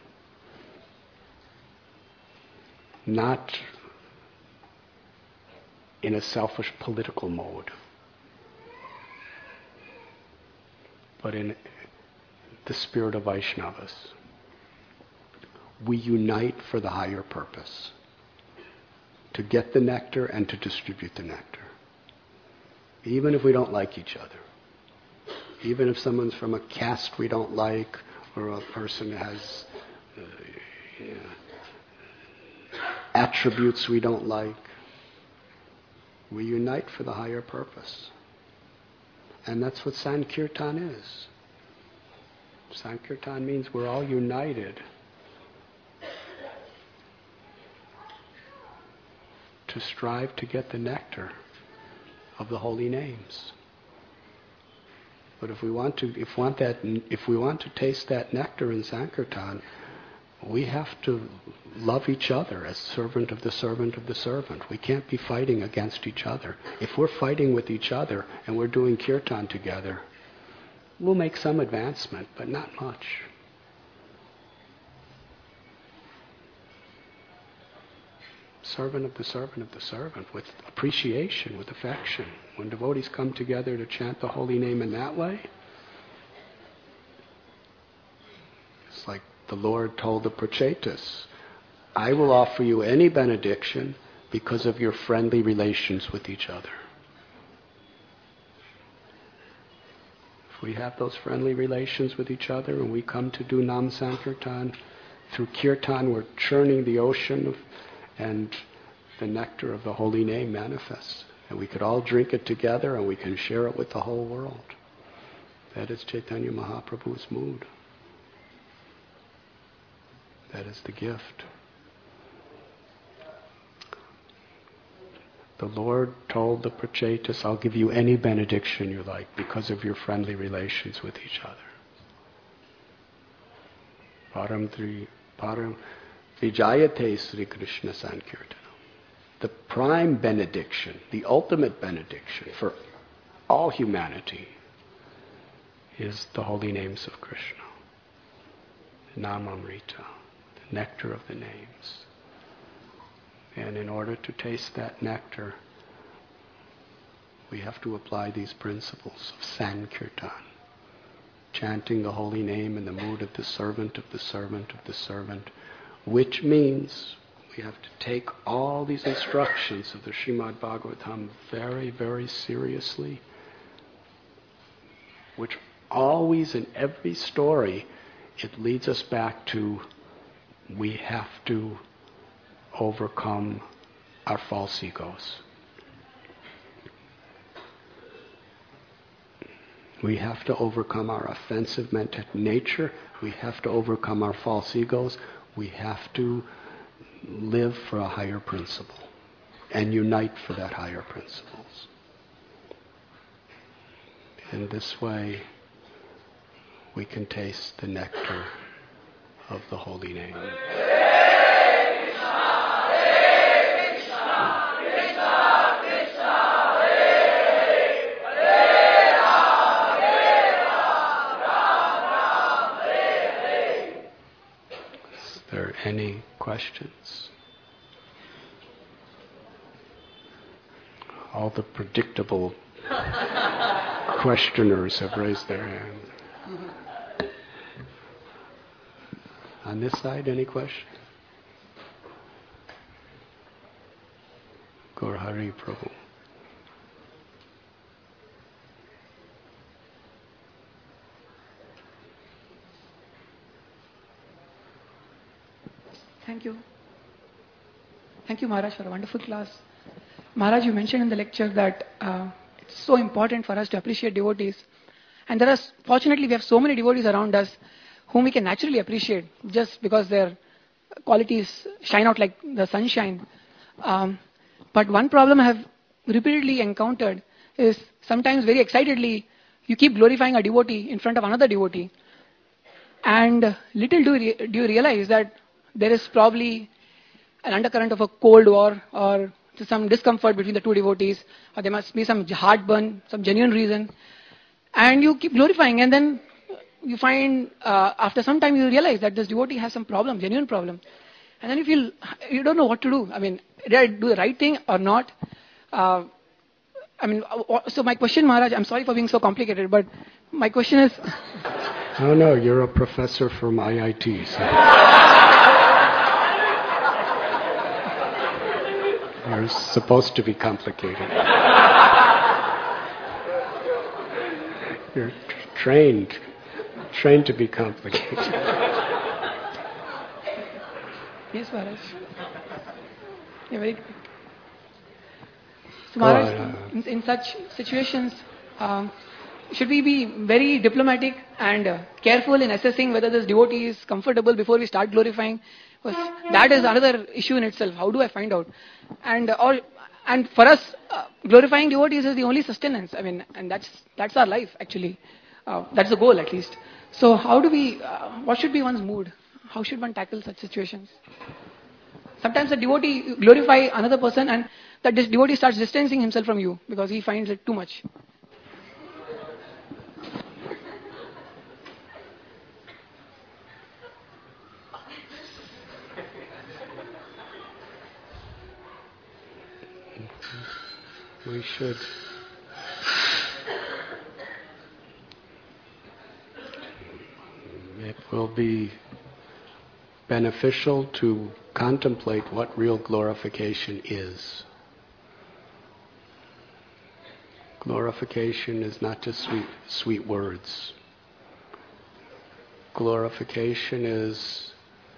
Not in a selfish political mode, but in the spirit of Vaishnavas. We unite for the higher purpose, to get the nectar and to distribute the nectar. Even if we don't like each other. Even if someone's from a caste we don't like, or a person has uh, you know, attributes we don't like. We unite for the higher purpose. And that's what Sankirtan is. Sankirtan means we're all united to strive to get the nectar of the holy names. But if we want to, if want that, if we want to taste that nectar in Sankirtan, we have to love each other as servant of the servant of the servant. We can't be fighting against each other. If we're fighting with each other and we're doing kirtan together, we'll make some advancement, but not much. Servant of the servant of the servant, with appreciation, with affection. When devotees come together to chant the holy name in that way, it's like the Lord told the Prachetas, I will offer you any benediction because of your friendly relations with each other. If we have those friendly relations with each other and we come to do Nam Sankirtan, through Kirtan we're churning the ocean of, and the nectar of the holy name manifests. And we could all drink it together and we can share it with the whole world. That is Chaitanya Mahaprabhu's mood. That is the gift. The Lord told the Prachetas, I'll give you any benediction you like because of your friendly relations with each other. Param Tri, Param Vijayate Sri Krishna Sankirtanam. The prime benediction, the ultimate benediction for all humanity is the holy names of Krishna. Namamrita, the nectar of the names. And in order to taste that nectar, we have to apply these principles of Sankirtan, chanting the holy name in the mood of the servant of the servant of the servant, which means we have to take all these instructions of the Srimad Bhagavatam very, very seriously, which always in every story, it leads us back to we have to overcome our false egos. We have to overcome our offensive mental nature. We have to overcome our false egos. We have to live for a higher principle and unite for that higher principles. In this way, we can taste the nectar of the holy name. Are there any questions? All the predictable questioners have raised their hands. On this side, any questions? Gaur Hari Prabhu. Thank you. Thank you, Maharaj, for a wonderful class. Maharaj, you mentioned in the lecture that uh, it's so important for us to appreciate devotees. And there are, fortunately, we have so many devotees around us whom we can naturally appreciate just because their qualities shine out like the sunshine. Um, but one problem I have repeatedly encountered is sometimes very excitedly you keep glorifying a devotee in front of another devotee. And little do, re- do you realize that there is probably an undercurrent of a cold war or some discomfort between the two devotees, or there must be some heartburn, some genuine reason. And you keep glorifying, and then you find uh, after some time you realize that this devotee has some problem, genuine problem. And then you feel, you don't know what to do. I mean, did I do the right thing or not? Uh, I mean, so my question, Maharaj, I'm sorry for being so complicated, but my question is... Oh no, you're a professor from I I T. So. You're supposed to be complicated. You're t- trained, trained to be complicated. Yes, Maharaj. You're very good. So, Maharaj, oh, uh, in, in such situations, um, should we be very diplomatic and uh, careful in assessing whether this devotee is comfortable before we start glorifying? Because that is another issue in itself. How do I find out? And uh, or and for us, uh, glorifying devotees is the only sustenance. I mean, and that's that's our life actually. Uh, that's the goal, at least. So how do we, uh, what should be one's mood? How should one tackle such situations? Sometimes the devotee glorify another person and that this devotee starts distancing himself from you because he finds it too much. We should it will be beneficial to contemplate what real glorification is. Glorification is not just sweet, sweet words. Glorification is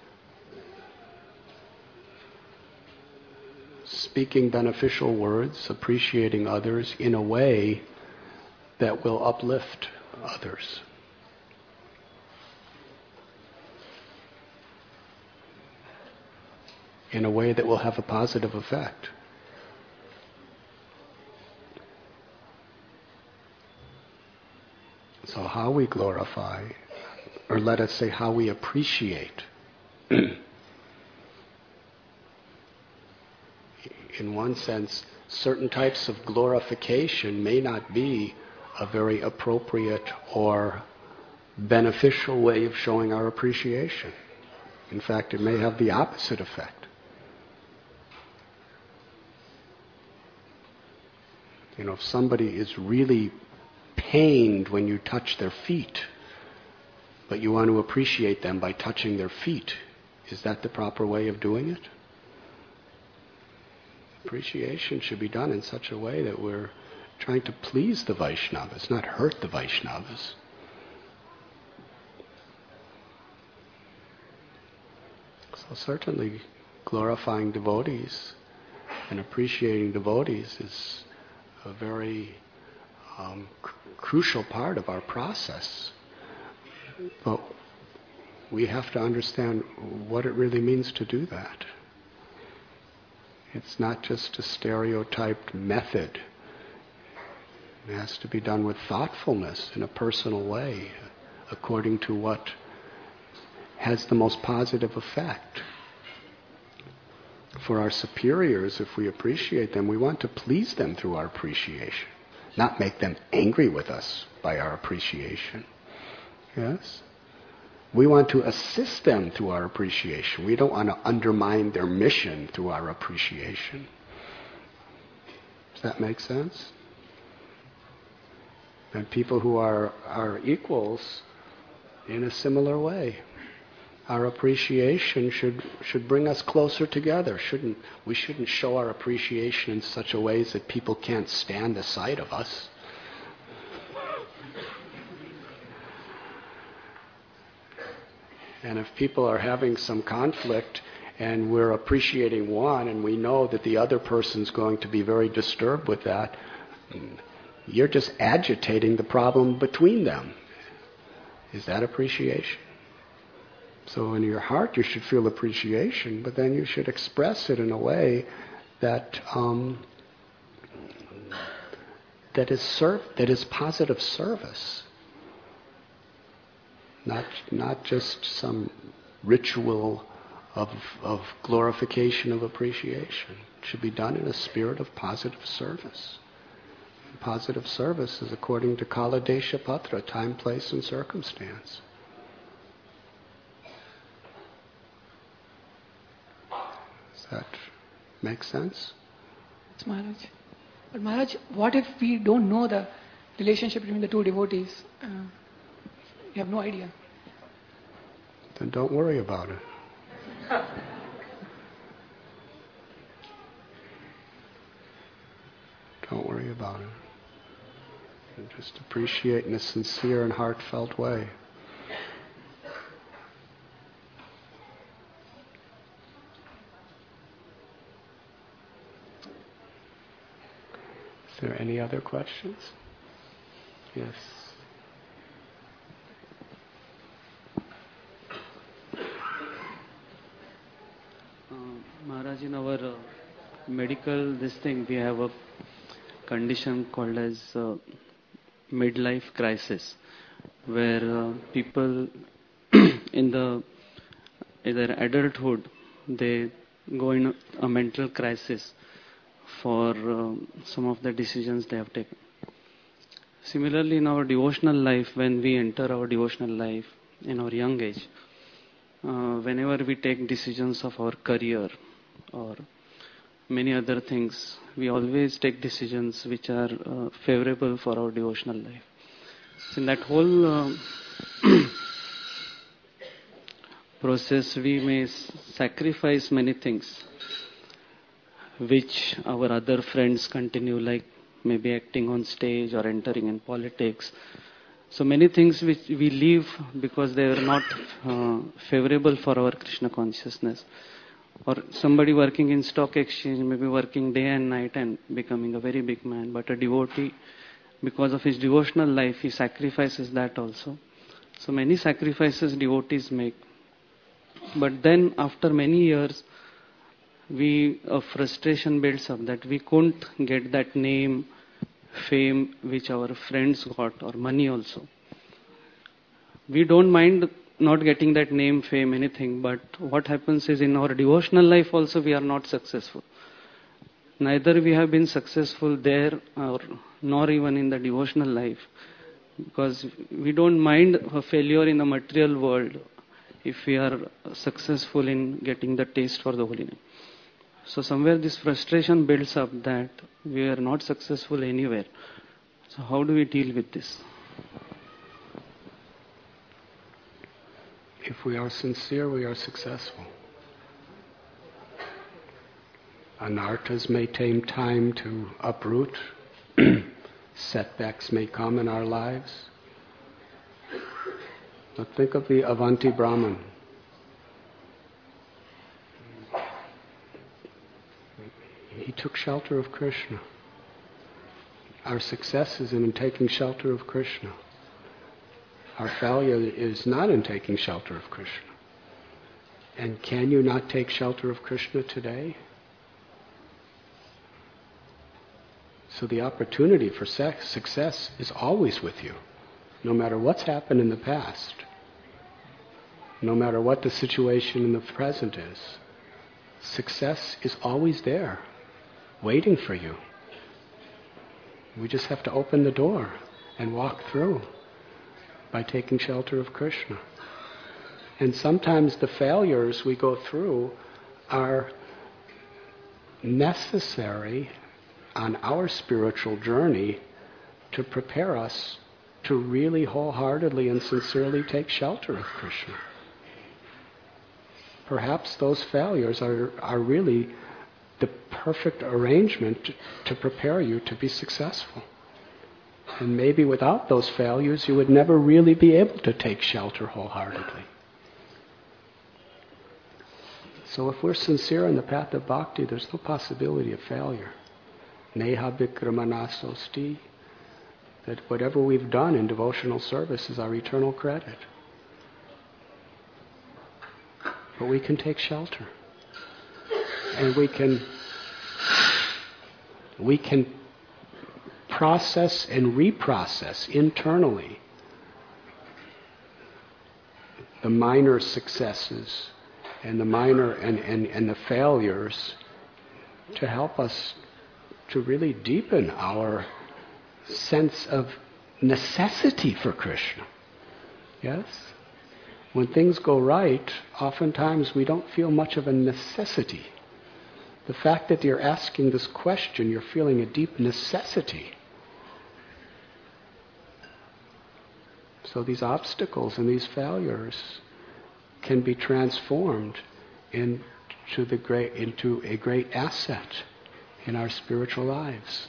speaking beneficial words, appreciating others in a way that will uplift others. In a way that will have a positive effect. So how we glorify, or let us say how we appreciate, in one sense, certain types of glorification may not be a very appropriate or beneficial way of showing our appreciation. In fact, it may have the opposite effect. You know, if somebody is really pained when you touch their feet, but you want to appreciate them by touching their feet, is that the proper way of doing it? Appreciation should be done in such a way that we're trying to please the Vaishnavas, not hurt the Vaishnavas. So certainly glorifying devotees and appreciating devotees is a very um, cr- crucial part of our process. But we have to understand what it really means to do that. It's not just a stereotyped method. It has to be done with thoughtfulness in a personal way, according to what has the most positive effect. For our superiors, if we appreciate them, we want to please them through our appreciation, not make them angry with us by our appreciation. Yes? We want to assist them through our appreciation. We don't want to undermine their mission through our appreciation. Does that make sense? And people who are our equals in a similar way. Our appreciation should should bring us closer together. Shouldn't we shouldn't show our appreciation in such a way that people can't stand the sight of us. And if people are having some conflict and we're appreciating one and we know that the other person's going to be very disturbed with that, you're just agitating the problem between them. Is that appreciation? So in your heart you should feel appreciation, but then you should express it in a way that um, that is serv- that is positive service. Not not just some ritual of of glorification of appreciation. It should be done in a spirit of positive service. And positive service is according to Kala Desha Patra, time, place, and circumstance. Does that make sense? Yes, Maharaj. But Maharaj, what if we don't know the relationship between the two devotees? Uh, we have no idea. Then don't worry about it. Don't worry about it. And just appreciate in a sincere and heartfelt way. Is there any other questions? Yes. Uh, Maharaj, in our uh, medical this thing, we have a condition called as uh, midlife crisis. where uh, people in the either adulthood, they go in a, a mental crisis for uh, some of the decisions they have taken. Similarly, in our devotional life, when we enter our devotional life in our young age, uh, whenever we take decisions of our career or many other things, we always take decisions which are uh, favorable for our devotional life. So in that whole uh, process, we may s- sacrifice many things which our other friends continue, like maybe acting on stage or entering in politics. So many things which we leave because they are not uh, favorable for our Krishna consciousness. Or somebody working in stock exchange, maybe working day and night and becoming a very big man. But a devotee, because of his devotional life, he sacrifices that also. So many sacrifices devotees make. But then after many years, we a frustration builds up that we couldn't get that name, fame which our friends got, or money also. We don't mind not getting that name, fame, anything, but what happens is in our devotional life also we are not successful. Neither we have been successful there or nor even in the devotional life, because we don't mind a failure in the material world if we are successful in getting the taste for the holy name. So somewhere this frustration builds up that we are not successful anywhere. So how do we deal with this? If we are sincere, we are successful. Anarthas may take time to uproot. Setbacks may come in our lives. But think of the Avanti Brahman. He took shelter of Krishna. Our success is in taking shelter of Krishna. Our failure is not in taking shelter of Krishna. And can you not take shelter of Krishna today? So the opportunity for success is always with you, no matter what's happened in the past, no matter what the situation in the present is. Success is always there, waiting for you. We just have to open the door and walk through by taking shelter of Krishna. And sometimes the failures we go through are necessary on our spiritual journey to prepare us to really wholeheartedly and sincerely take shelter of Krishna. Perhaps those failures are, are really the perfect arrangement to, to prepare you to be successful. And maybe without those failures, you would never really be able to take shelter wholeheartedly. So if we're sincere in the path of bhakti, there's no possibility of failure. Neha bikramanasosti, that whatever we've done in devotional service is our eternal credit. But we can take shelter. And we can we can process and reprocess internally the minor successes and the minor and, and, and the failures to help us to really deepen our sense of necessity for Krishna. Yes? When things go right, oftentimes we don't feel much of a necessity. The fact that you're asking this question, you're feeling a deep necessity. So these obstacles and these failures can be transformed into the great, into a great asset in our spiritual lives.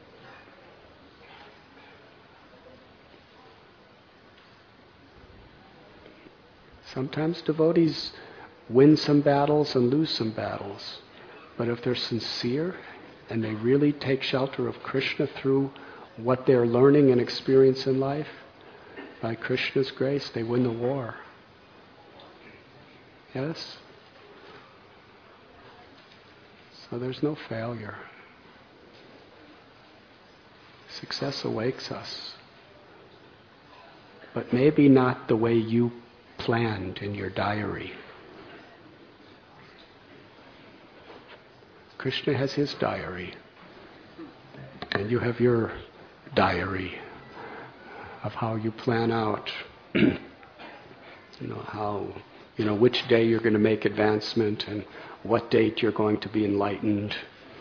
Sometimes devotees win some battles and lose some battles. But if they're sincere and they really take shelter of Krishna through what they're learning and experience in life, by Krishna's grace, they win the war. Yes? So there's no failure. Success awakes us. but maybe not the way you planned in your diary. Krishna has his diary, and you have your diary of how you plan out, you know, how, you know, which day you're going to make advancement and what date you're going to be enlightened.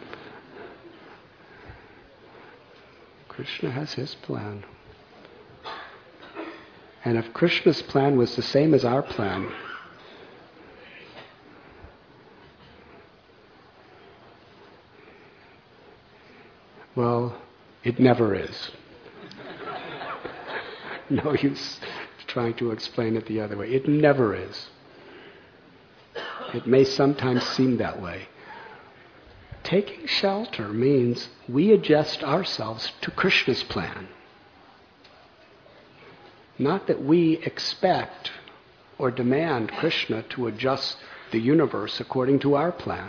Krishna has his plan. And if Krishna's plan was the same as our plan, well, it never is. No use trying to explain it the other way. It never is. It may sometimes seem that way. Taking shelter means we adjust ourselves to Krishna's plan. Not that we expect or demand Krishna to adjust the universe according to our plan.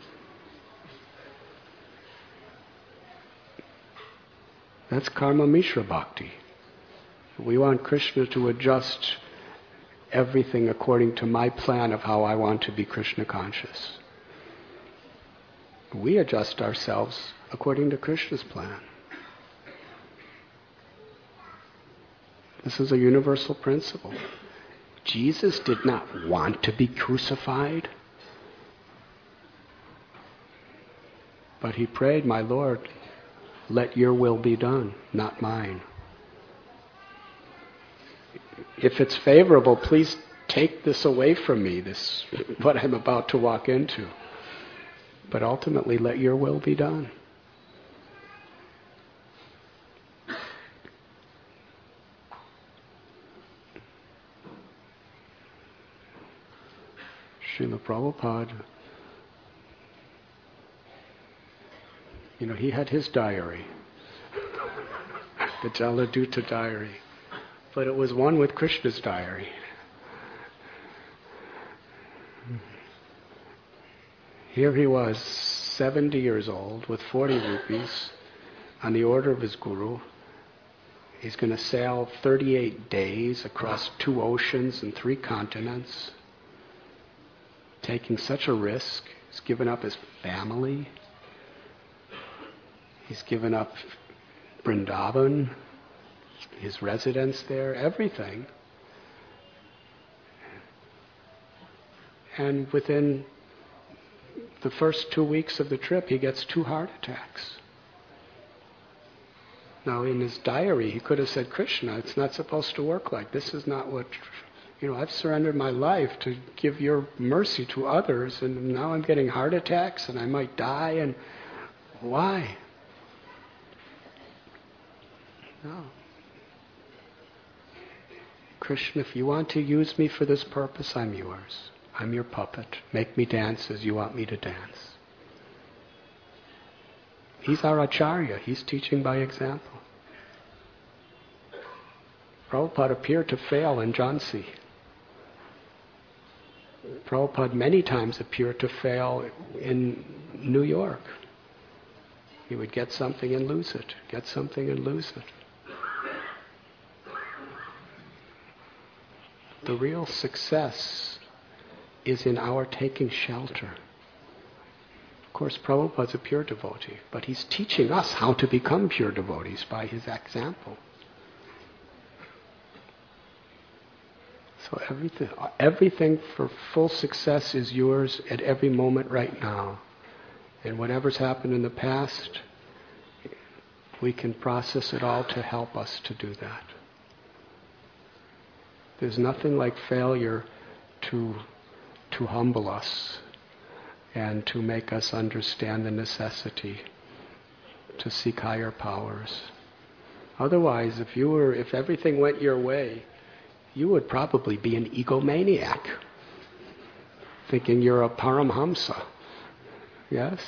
That's Karma Mishra Bhakti. We want Krishna to adjust everything according to my plan of how I want to be Krishna conscious. We adjust ourselves according to Krishna's plan. This is a universal principle. Jesus did not want to be crucified, but he prayed, "My Lord, let your will be done, not mine. If it's favorable, please take this away from me, this what I'm about to walk into. But ultimately, let your will be done." Srila Prabhupada, you know, he had his diary, the Jaladuta diary, but it was one with Krishna's diary. Here he was, seventy years old, with forty rupees, on the order of his guru. He's going to sail thirty-eight days across two oceans and three continents, taking such a risk. He's given up his family. He's given up Vrindavan, his residence there, everything. And within the first two weeks of the trip, he gets two heart attacks. Now, in his diary, he could have said, "Krishna, it's not supposed to work like this. This is not what, you know, I've surrendered my life to give your mercy to others, and now I'm getting heart attacks, and I might die, and why?" No. "Krishna, if you want to use me for this purpose, I'm yours. I'm your puppet. Make me dance as you want me to dance." He's our Acharya. He's teaching by example. Prabhupada appeared to fail in Jhansi. Prabhupada many times appeared to fail in New York. He would get something and lose it, get something and lose it. The real success is in our taking shelter. Of course, Prabhupada's a pure devotee, but he's teaching us how to become pure devotees by his example. So everything, everything for full success is yours at every moment right now. And whatever's happened in the past, we can process it all to help us to do that. There's nothing like failure to, to humble us and to make us understand the necessity to seek higher powers. Otherwise, if you were, if everything went your way, you would probably be an egomaniac, thinking you're a Paramhamsa. Yes?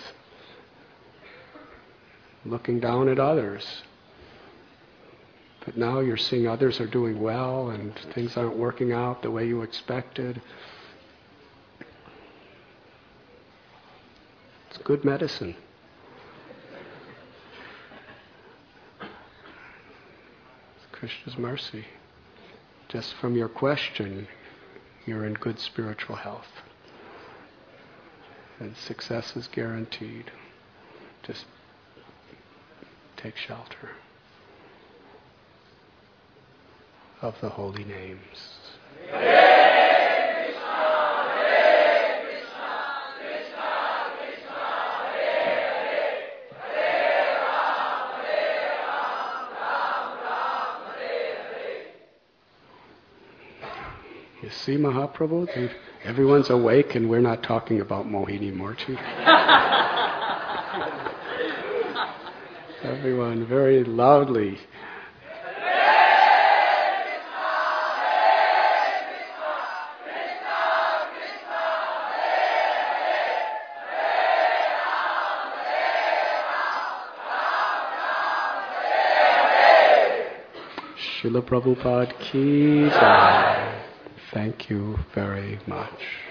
Looking down at others. But now you're seeing others are doing well and things aren't working out the way you expected. It's good medicine. It's Krishna's mercy. just from your question, you're in good spiritual health. And success is guaranteed. Just take shelter of the holy names. You see, Mahaprabhu, they, everyone's awake and we're not talking about Mohini Murti. Everyone very loudly. Srila Prabhupada ki jai. Thank you very much.